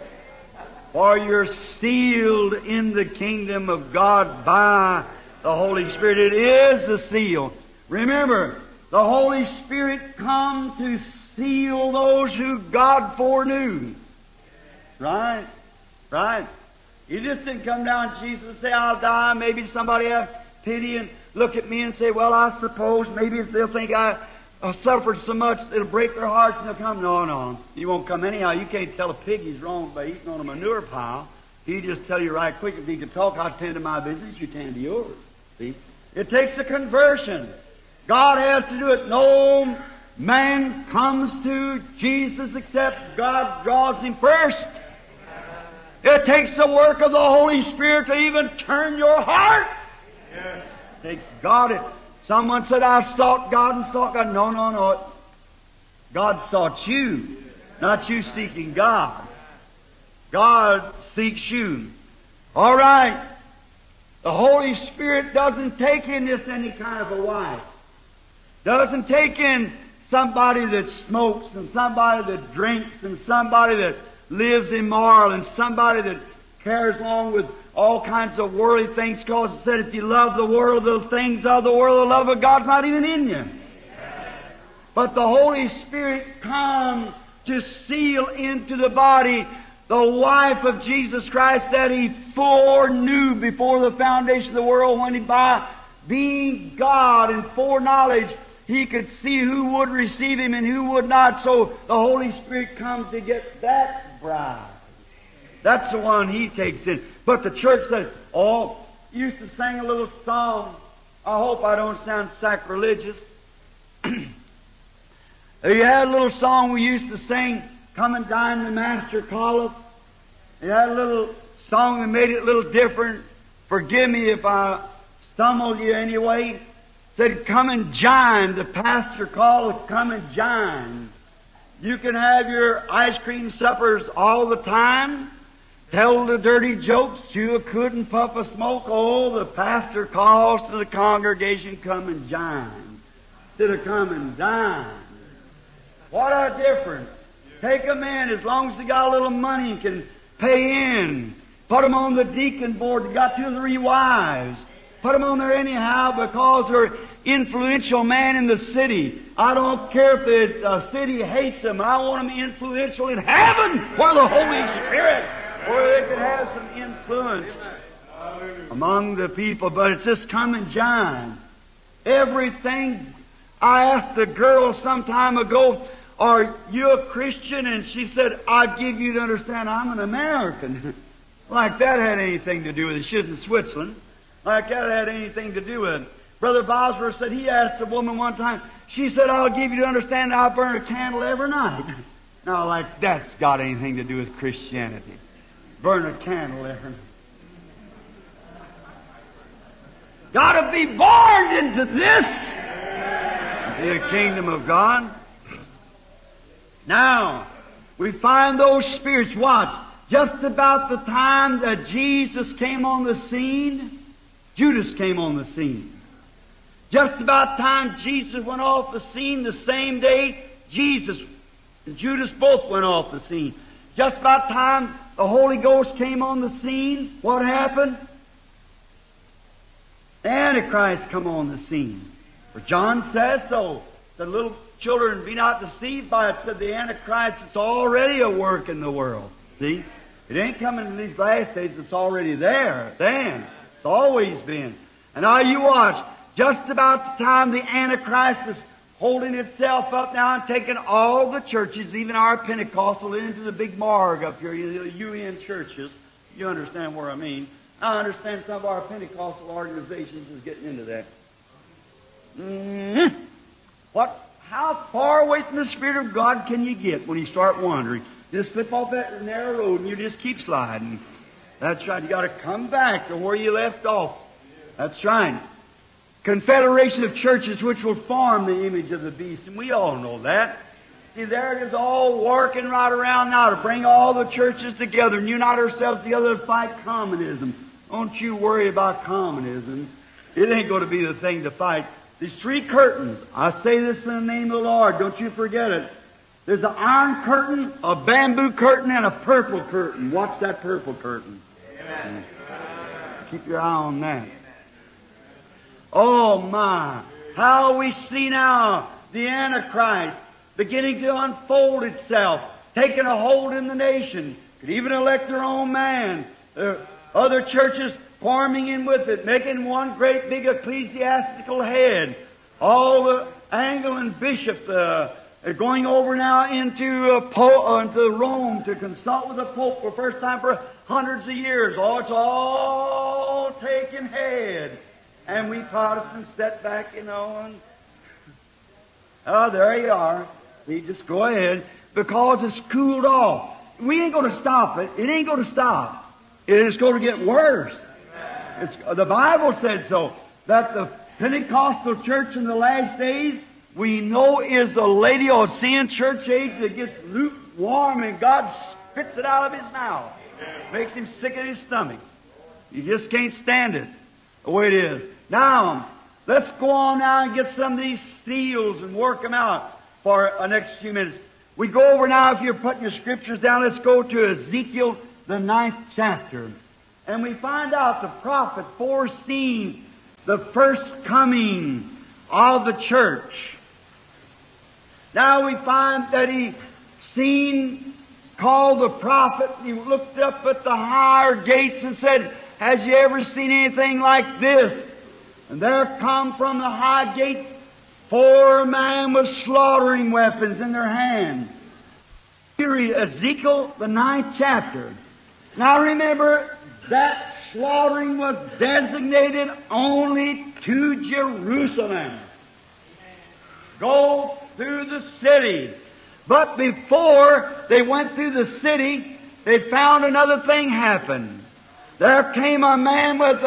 S1: For you're sealed in the kingdom of God by the Holy Spirit. It is the seal. Remember, the Holy Spirit come to seal those who God foreknew. Right? Right? You just didn't come down to Jesus and say, I'll die. Maybe somebody have pity and look at me and say, well, I suppose maybe if they'll think I suffered so much, it'll break their hearts and they'll come. No, no. You won't come anyhow. You can't tell a pig he's wrong by eating on a manure pile. He'll just tell you right quick. If he could talk, I'd tend to my business, you tend to yours. See? It takes a conversion. God has to do it. No man comes to Jesus except God draws him first. It takes the work of the Holy Spirit to even turn your heart. It takes God. Someone said, I sought God and sought God. No, no, no. God sought you, not you seeking God. God seeks you. All right. The Holy Spirit doesn't take in just any kind of a wife. Doesn't take in somebody that smokes and somebody that drinks and somebody that lives immoral and somebody that carries along with all kinds of worldly things, because it said if you love the world, the things of the world, the love of God's not even in you. But the Holy Spirit comes to seal into the body the wife of Jesus Christ that He foreknew before the foundation of the world, when He, by being God and foreknowledge, He could see who would receive Him and who would not. So the Holy Spirit comes to get that bride. That's the one He takes in. But the church says, oh, used to sing a little song. I hope I don't sound sacrilegious. You had a little song we used to sing, Come and Dine, the Master Calleth. You had a little song that made it a little different. Forgive me if I stumbled you anyway. Said, come and jine, the pastor calleth, come and jine. You can have your ice cream suppers all the time. Tell the dirty jokes, chew a cud and puff a smoke. Oh, the pastor calls to the congregation, come and jine. Instead of come and dine. What a difference. Take a man, as long as he got a little money, can pay in. Put him on the deacon board, he got 2 or 3 wives. Put them on there anyhow because they're influential man in the city. I don't care if the city hates them. I want them influential in heaven where the Holy Spirit, where they can have some influence among the people. But it's just come and jine. Everything. I asked a girl some time ago, are you a Christian? And she said, I give you to understand I'm an American. Like that had anything to do with it. She's in Switzerland. Like that had anything to do with it. Brother Bosworth said he asked a woman one time, she said, I'll give you to understand I burn a candle every night. Now, like that's got anything to do with Christianity. Burn a candle every night. Gotta be born into this, the kingdom of God. Now, we find those spirits, watch, just about the time that Jesus came on the scene, Judas came on the scene. Just about the time Jesus went off the scene, the same day Jesus and Judas both went off the scene. Just about the time the Holy Ghost came on the scene, what happened? The Antichrist come on the scene. For John says so. The little children, be not deceived by it, said the Antichrist, it's already a work in the world. See? It ain't coming in these last days, it's already there. Then. It's always been. And now you watch. Just about the time the Antichrist is holding itself up now and taking all the churches, even our Pentecostal, into the big morgue up here, the UN churches. You understand where I mean. I understand some of our Pentecostal organizations is getting into that. How far away from the Spirit of God can you get when you start wandering? Just slip off that narrow road and you just keep sliding. That's right. You got to come back to where you left off. That's right. Confederation of churches which will form the image of the beast. And we all know that. See, there it is all working right around now to bring all the churches together and unite ourselves together to fight communism. Don't you worry about communism. It ain't going to be the thing to fight. These three curtains. I say this in the name of the Lord. Don't you forget it. There's an iron curtain, a bamboo curtain, and a purple curtain. Watch that purple curtain. Amen. Keep your eye on that. Oh my! How we see now the Antichrist beginning to unfold itself, taking a hold in the nation. Could even elect their own man. Other churches forming in with it, making one great big ecclesiastical head. All the Anglican bishops are going over now into Rome to consult with the Pope for the first time for hundreds of years. Oh, it's all taking head. And we Protestants set back, and oh, there you are. You just go ahead, because it's cooled off. We ain't going to stop it. It ain't going to stop. It is going to get worse. The Bible said so, that the Pentecostal church in the last days, we know, is the Laodicean church age that gets lukewarm and God spits it out of His mouth. Makes him sick in his stomach. You just can't stand it the way it is. Now, let's go on now and get some of these seals and work them out for the next few minutes. We go over now, if you're putting your scriptures down, let's go to Ezekiel, the 9th chapter. And we find out the prophet foreseeing the first coming of the church. Now we find that he called the prophet, he looked up at the higher gates and said, "Has you ever seen anything like this?" And there come from the high gates 4 men with slaughtering weapons in their hands. Ezekiel, the 9th chapter. Now remember, that slaughtering was designated only to Jerusalem. Go through the city. But before they went through the city, they found another thing happen. There came a man with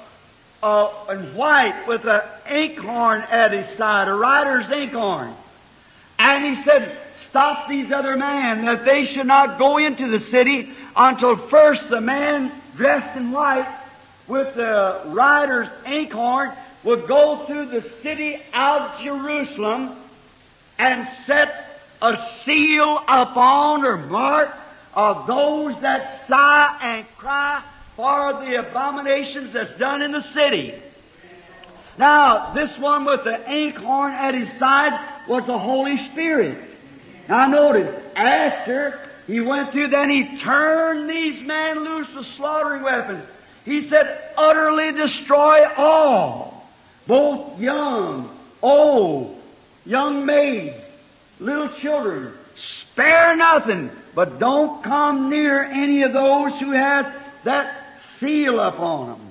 S1: in white with an inkhorn at his side, a rider's inkhorn. And he said, "Stop these other men, that they should not go into the city until first the man dressed in white with the rider's inkhorn would go through the city of Jerusalem and set a seal upon or mark of those that sigh and cry for the abominations that's done in the city." Now, this one with the inkhorn at his side was the Holy Spirit. Now notice, after he went through, then he turned these men loose with slaughtering weapons. He said, "Utterly destroy all, both young, old, young maids, little children. Spare nothing, but don't come near any of those who have that seal upon them."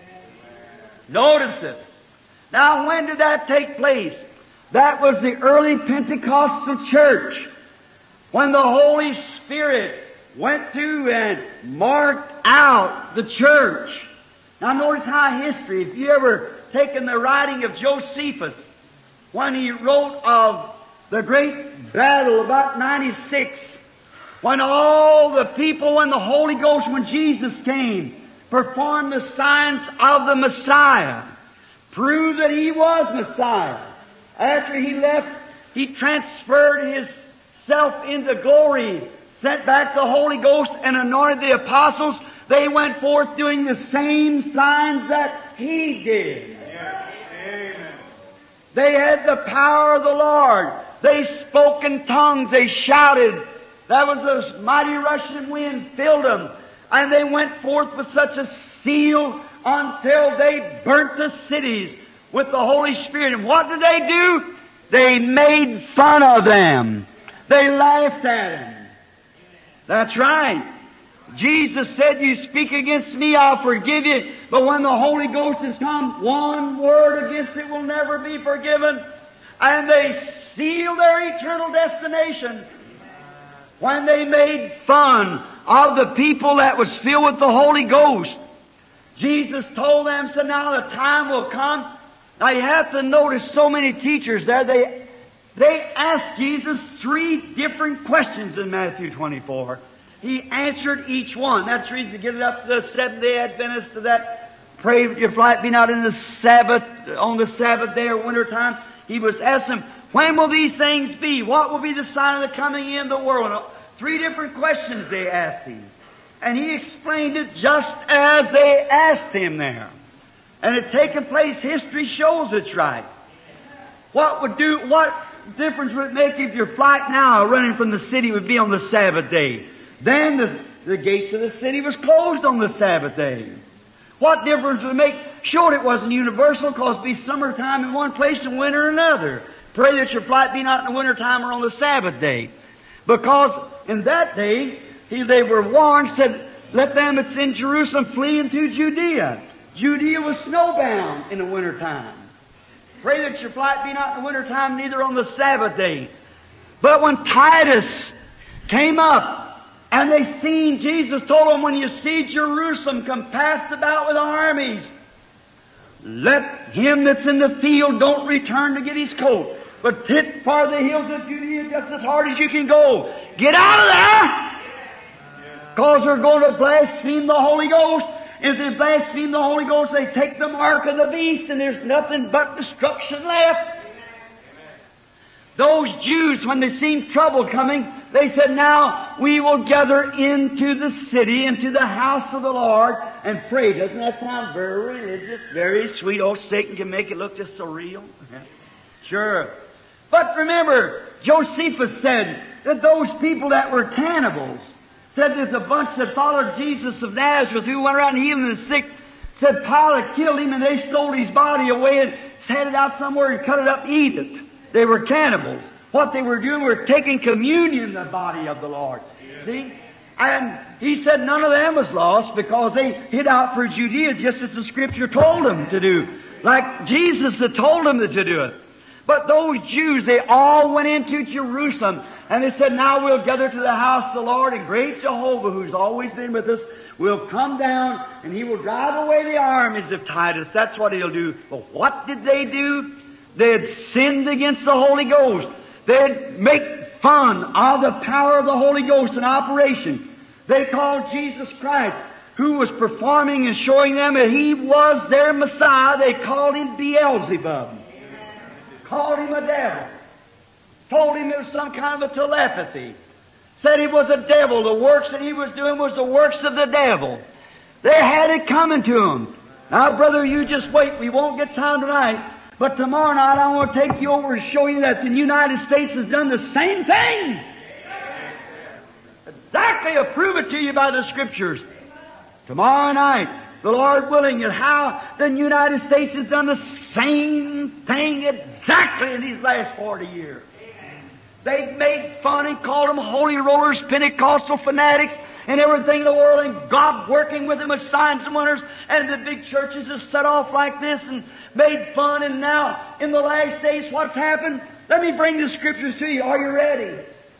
S1: Notice it. Now, when did that take place? That was the early Pentecostal church, when the Holy Spirit went through and marked out the church. Now, notice how history, if you ever taken the writing of Josephus, when he wrote of the great battle about 96, when all the people, when the Holy Ghost, when Jesus came, performed the signs of the Messiah, proved that He was Messiah. After He left, He transferred Himself into glory, sent back the Holy Ghost and anointed the apostles. They went forth doing the same signs that He did. Amen. They had the power of the Lord. They spoke in tongues. They shouted. That was a mighty rushing wind filled them. And they went forth with such a seal until they burnt the cities with the Holy Spirit. And what did they do? They made fun of them. They laughed at them. That's right. Jesus said, "You speak against me, I'll forgive you. But when the Holy Ghost has come, one word against it will never be forgiven." And they sealed their eternal destination. when they made fun of the people that was filled with the Holy Ghost, Jesus told them, said, now the time will come. Now you have to notice so many teachers there, they asked Jesus 3 different questions in Matthew 24. He answered each one. That's the reason to give it up to the Seventh-day Adventists, to that pray that your flight be not in the Sabbath, on the Sabbath day or winter time. He was asking them, when will these things be? What will be the sign of the coming end of the world? 3 different questions they asked Him. And He explained it just as they asked Him there. And it taken place, history shows it's right. What difference would it make if your flight now running from the city would be on the Sabbath day? Then the gates of the city was closed on the Sabbath day. What difference would it make? Sure, it wasn't universal, because it'd be summertime in one place and winter in another. Pray that your flight be not in the wintertime or on the Sabbath day. Because in that day, they were warned, said, let them that's in Jerusalem flee into Judea. Judea was snowbound in the wintertime. Pray that your flight be not in the wintertime, neither on the Sabbath day. But when Titus came up, and they seen, Jesus told them, when you see Jerusalem compassed about with armies, let him that's in the field don't return to get his coat, but hit for the hills of Judea just as hard as you can go. Get out of there! Because they're going to blaspheme the Holy Ghost. If they blaspheme the Holy Ghost, they take the mark of the beast, and there's nothing but destruction left. Those Jews, when they seen trouble coming, they said, now we will gather into the city, into the house of the Lord, and pray. Doesn't that sound very religious? Very sweet. Oh, Satan can make it look just so real. Sure. But remember, Josephus said that those people that were cannibals, said there's a bunch that followed Jesus of Nazareth who went around healing the sick. Said Pilate killed him, and they stole his body away and had it out somewhere and cut it up and eat it. They were cannibals. What they were doing were taking communion in the body of the Lord. Yes. See? And he said none of them was lost because they hid out for Judea just as the Scripture told them to do. Like Jesus had told them to do it. But those Jews, they all went into Jerusalem, and they said, now we'll gather to the house of the Lord, and great Jehovah, who's always been with us, will come down, and He will drive away the armies of Titus. That's what He'll do. But what did they do? They had sinned against the Holy Ghost. They'd make fun of the power of the Holy Ghost in operation. They called Jesus Christ, who was performing and showing them that He was their Messiah. They called Him Beelzebub. Called Him a devil. Told Him it was some kind of a telepathy. Said He was a devil. The works that He was doing was the works of the devil. They had it coming to Him. Now, brother, you just wait. We won't get time tonight. But tomorrow night I want to take you over and show you that the United States has done the same thing. Exactly. I'll prove it to you by the Scriptures. Tomorrow night, the Lord willing, and how the United States has done the same thing exactly in these last 40 years. They've made fun and called them holy rollers, Pentecostal fanatics, and everything in the world, and God working with them with signs and wonders, and the big churches have set off like this and made fun, and now, in the last days, what's happened? Let me bring the Scriptures to you. Are you ready?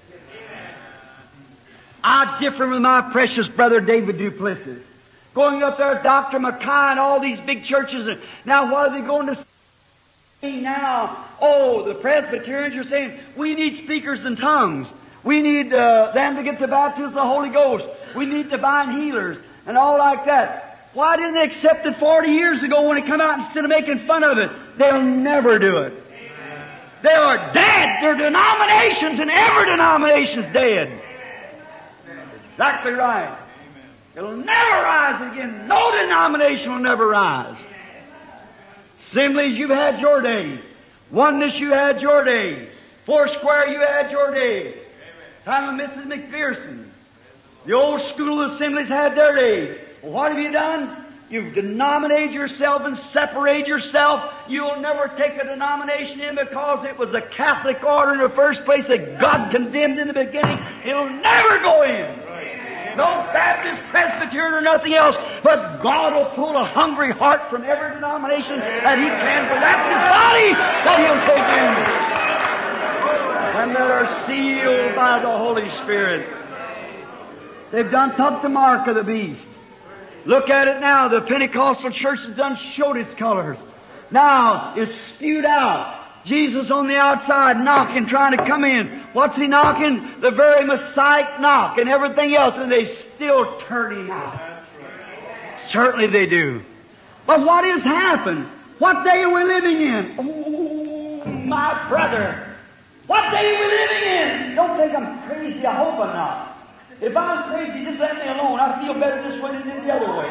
S1: I differ with my precious brother David Duplessis. Going up there, Dr. Mackay and all these big churches, and now what are they going to say now? Oh, the Presbyterians are saying, we need speakers in tongues. We need them to get the baptism of the Holy Ghost. We need divine healers and all like that. Why didn't they accept it 40 years ago when it come out instead of making fun of it? They'll never do it. Amen. They are dead. Their denominations, and every denomination's dead. Exactly right. Amen. It'll never rise again. No denomination will never rise. Assemblies, you've had your day. Oneness, you had your day. Foursquare, you had your day. Time of Mrs. McPherson. The old school assemblies had their days. Well, what have you done? You've denominated yourself and separated yourself. You'll never take a denomination in because it was a Catholic order in the first place that God condemned in the beginning. It'll never go in. No Baptist, Presbyterian, or nothing else. But God will pull a hungry heart from every denomination that He can. For that's His body that He'll take in. Them that are sealed by the Holy Spirit. They've done took the mark of the beast. Look at it now. The Pentecostal church has done showed its colors. Now it's spewed out. Jesus on the outside knocking, trying to come in. What's He knocking? The very Messiah knock and everything else, and they still turn Him out. Certainly they do. But what has happened? What day are we living in? Oh, my brother. What day are we living in? Don't think I'm crazy. I hope I'm not. If I'm crazy, just let me alone. I feel better this way than the other way.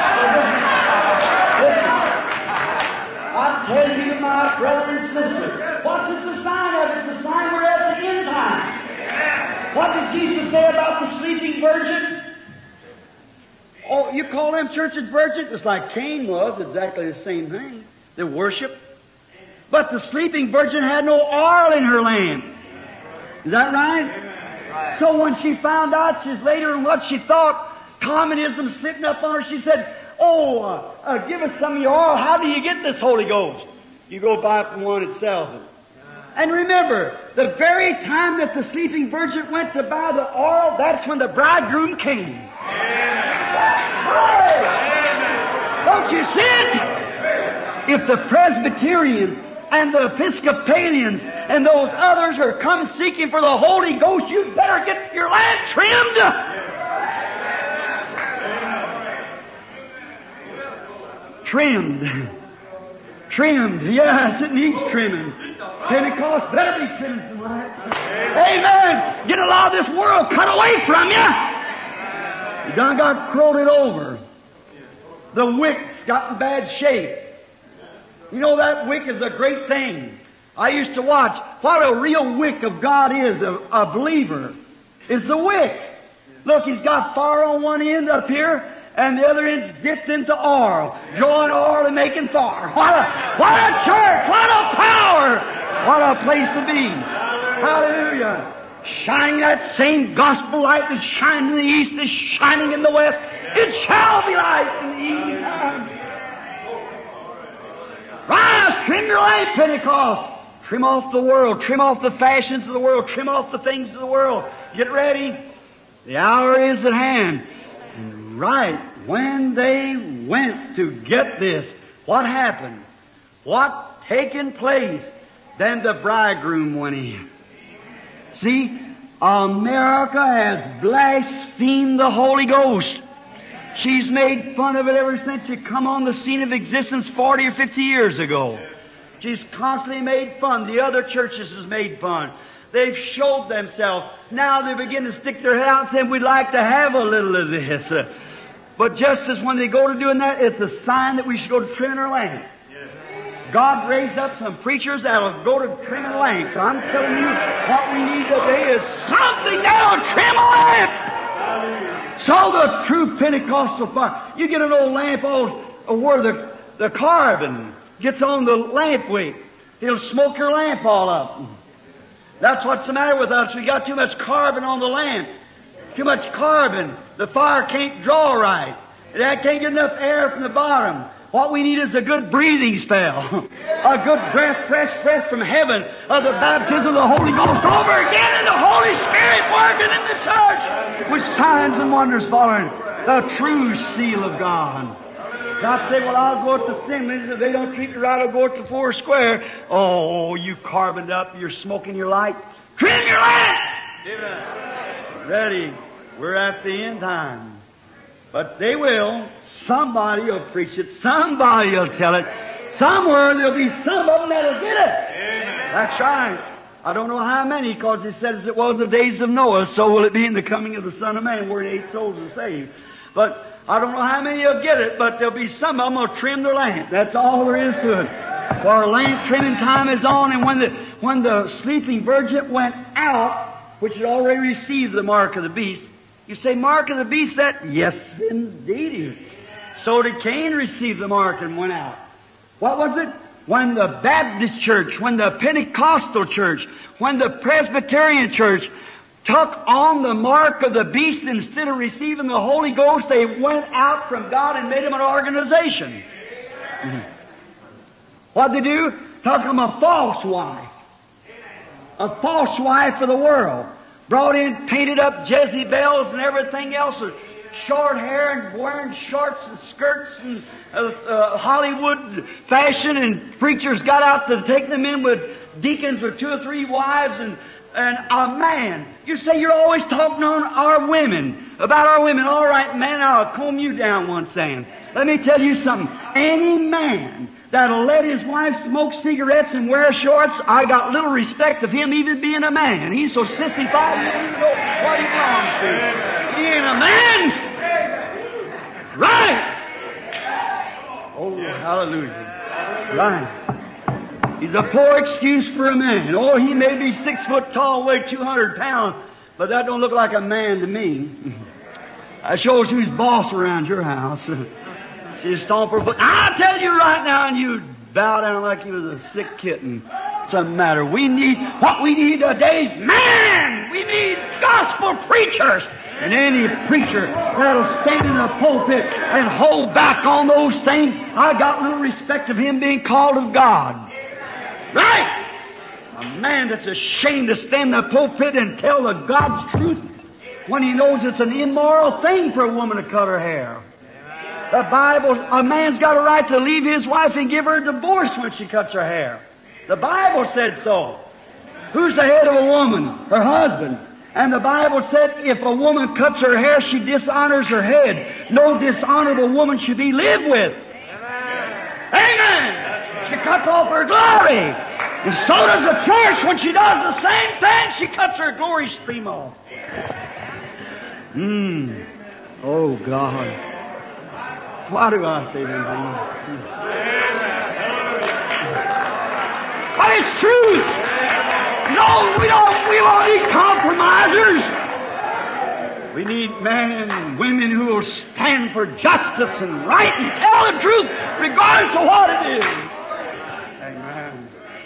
S1: Listen. I tell you, my brother and sister, what's it the sign of? It's a sign we're at the end time. What did Jesus say about the sleeping virgin? Oh, you call them churches virgin? Just like Cain was, exactly the same thing. They worship. But the sleeping virgin had no oil in her lamp. Is that right? So when she found out, she's later in what she thought, communism slipping up on her, she said, give us some of your oil. How do you get this Holy Ghost? You go buy it from one that sells it. And remember, the very time that the sleeping virgin went to buy the oil, that's when the bridegroom came. Don't you see it? If the Presbyterians and the Episcopalians and those others are come seeking for the Holy Ghost, you better get your lamp trimmed. Trimmed. Yes, it needs trimming. Pentecost better be trimmed tonight. Amen. Get a lot of this world cut away from you. You done got corroded over. The wick's got in bad shape. You know that wick is a great thing. I used to watch what a real wick of God is, a believer, is the wick. Look, he's got fire on one end up here, and the other end's dipped into oil. Drawing oil and making fire. What a church! What a power! What a place to be. Hallelujah. Shining that same gospel light that's shining in the east is shining in the west. It shall be light in the evening time. Rise, trim your lamp, Pentecost. Trim off the world. Trim off the fashions of the world. Trim off the things of the world. Get ready. The hour is at hand. And right when they went to get this, what happened? What taken place? Then the bridegroom went in. See, America has blasphemed the Holy Ghost. She's made fun of it ever since she come on the scene of existence 40 or 50 years ago. She's constantly made fun. The other churches has made fun. They've showed themselves. Now they begin to stick their head out and say, we'd like to have a little of this. But just as when they go to doing that, it's a sign that we should go to trimming our lamp. God raised up some preachers that'll go to trimming lamps. I'm telling you, what we need today is something that'll trim a lamp. So the true Pentecostal fire. You get an old lamp where the carbon gets on the lamp wick. It'll smoke your lamp all up. That's what's the matter with us. We got too much carbon on the lamp. Too much carbon. The fire can't draw right. It can't get enough air from the bottom. What we need is a good breathing spell. A good breath, fresh breath from heaven of the baptism of the Holy Ghost over again and the Holy Spirit working in the church with signs and wonders following. The true seal of God. Not say, well, I'll go to the Assemblies. If they don't treat me right, I'll go to the Four Square. Oh, you carboned up. You're smoking your light. Trim your lamp! Ready. We're at the end time. But they will. Somebody will preach it. Somebody will tell it. Somewhere there'll be some of them that'll get it. Amen. That's right. I don't know how many, because He said as it was in the days of Noah, so will it be in the coming of the Son of Man, where 8 souls are saved. But I don't know how many will get it, but there'll be some of them will trim their lamp. That's all there is to it. For lamp trimming time is on, and when the sleeping virgin went out, which had already received the mark of the beast, you say, mark of the beast that? Yes, indeed. So did Cain receive the mark and went out. What was it? When the Baptist church, when the Pentecostal church, when the Presbyterian church took on the mark of the beast instead of receiving the Holy Ghost, they went out from God and made them an organization. What'd they do? Took them a false wife. a false wife of the world. Brought in, painted up Jezebels and everything else with short hair and wearing shorts and skirts and Hollywood fashion, and preachers got out to take them in with deacons with 2 or 3 wives and a man. You say you're always talking on our women, about our women. All right, man, I'll comb you down one saying. Let me tell you something. Any man that'll let his wife smoke cigarettes and wear shorts, I got little respect of him even being a man. He's so sissified, he don't even know what he belongs to. He ain't a man. Right. Oh, hallelujah. Right. He's a poor excuse for a man. Oh, he may be 6 foot tall, weigh 200 pounds, but that don't look like a man to me. That shows who's boss around your house. She stomp her foot. I'll tell you right now, and you bow down like you was a sick kitten. What's the matter? What we need today is man! We need gospel preachers! And any preacher that'll stand in a pulpit and hold back on those things, I got little respect of him being called of God. Right? A man that's ashamed to stand in the pulpit and tell the God's truth when he knows it's an immoral thing for a woman to cut her hair. The Bible, a man's got a right to leave his wife and give her a divorce when she cuts her hair. The Bible said so. Who's the head of a woman? Her husband. And the Bible said if a woman cuts her hair, she dishonors her head. No dishonorable woman should be lived with. Amen! She cuts off her glory. And so does the church. When she does the same thing, she cuts her glory stream off. Oh, God. Why do I say them things? But it's truth. No, we don't need compromisers. We need men and women who will stand for justice and right and tell the truth regardless of what it is. Amen.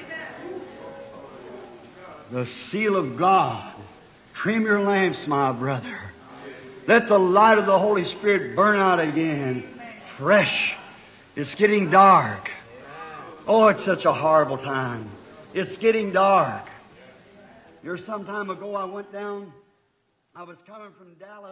S1: The seal of God. Trim your lamps, my brother. Let the light of the Holy Spirit burn out again. Fresh. It's getting dark. Oh, it's such a horrible time. It's getting dark. Some time ago I went down, I was coming from Dallas.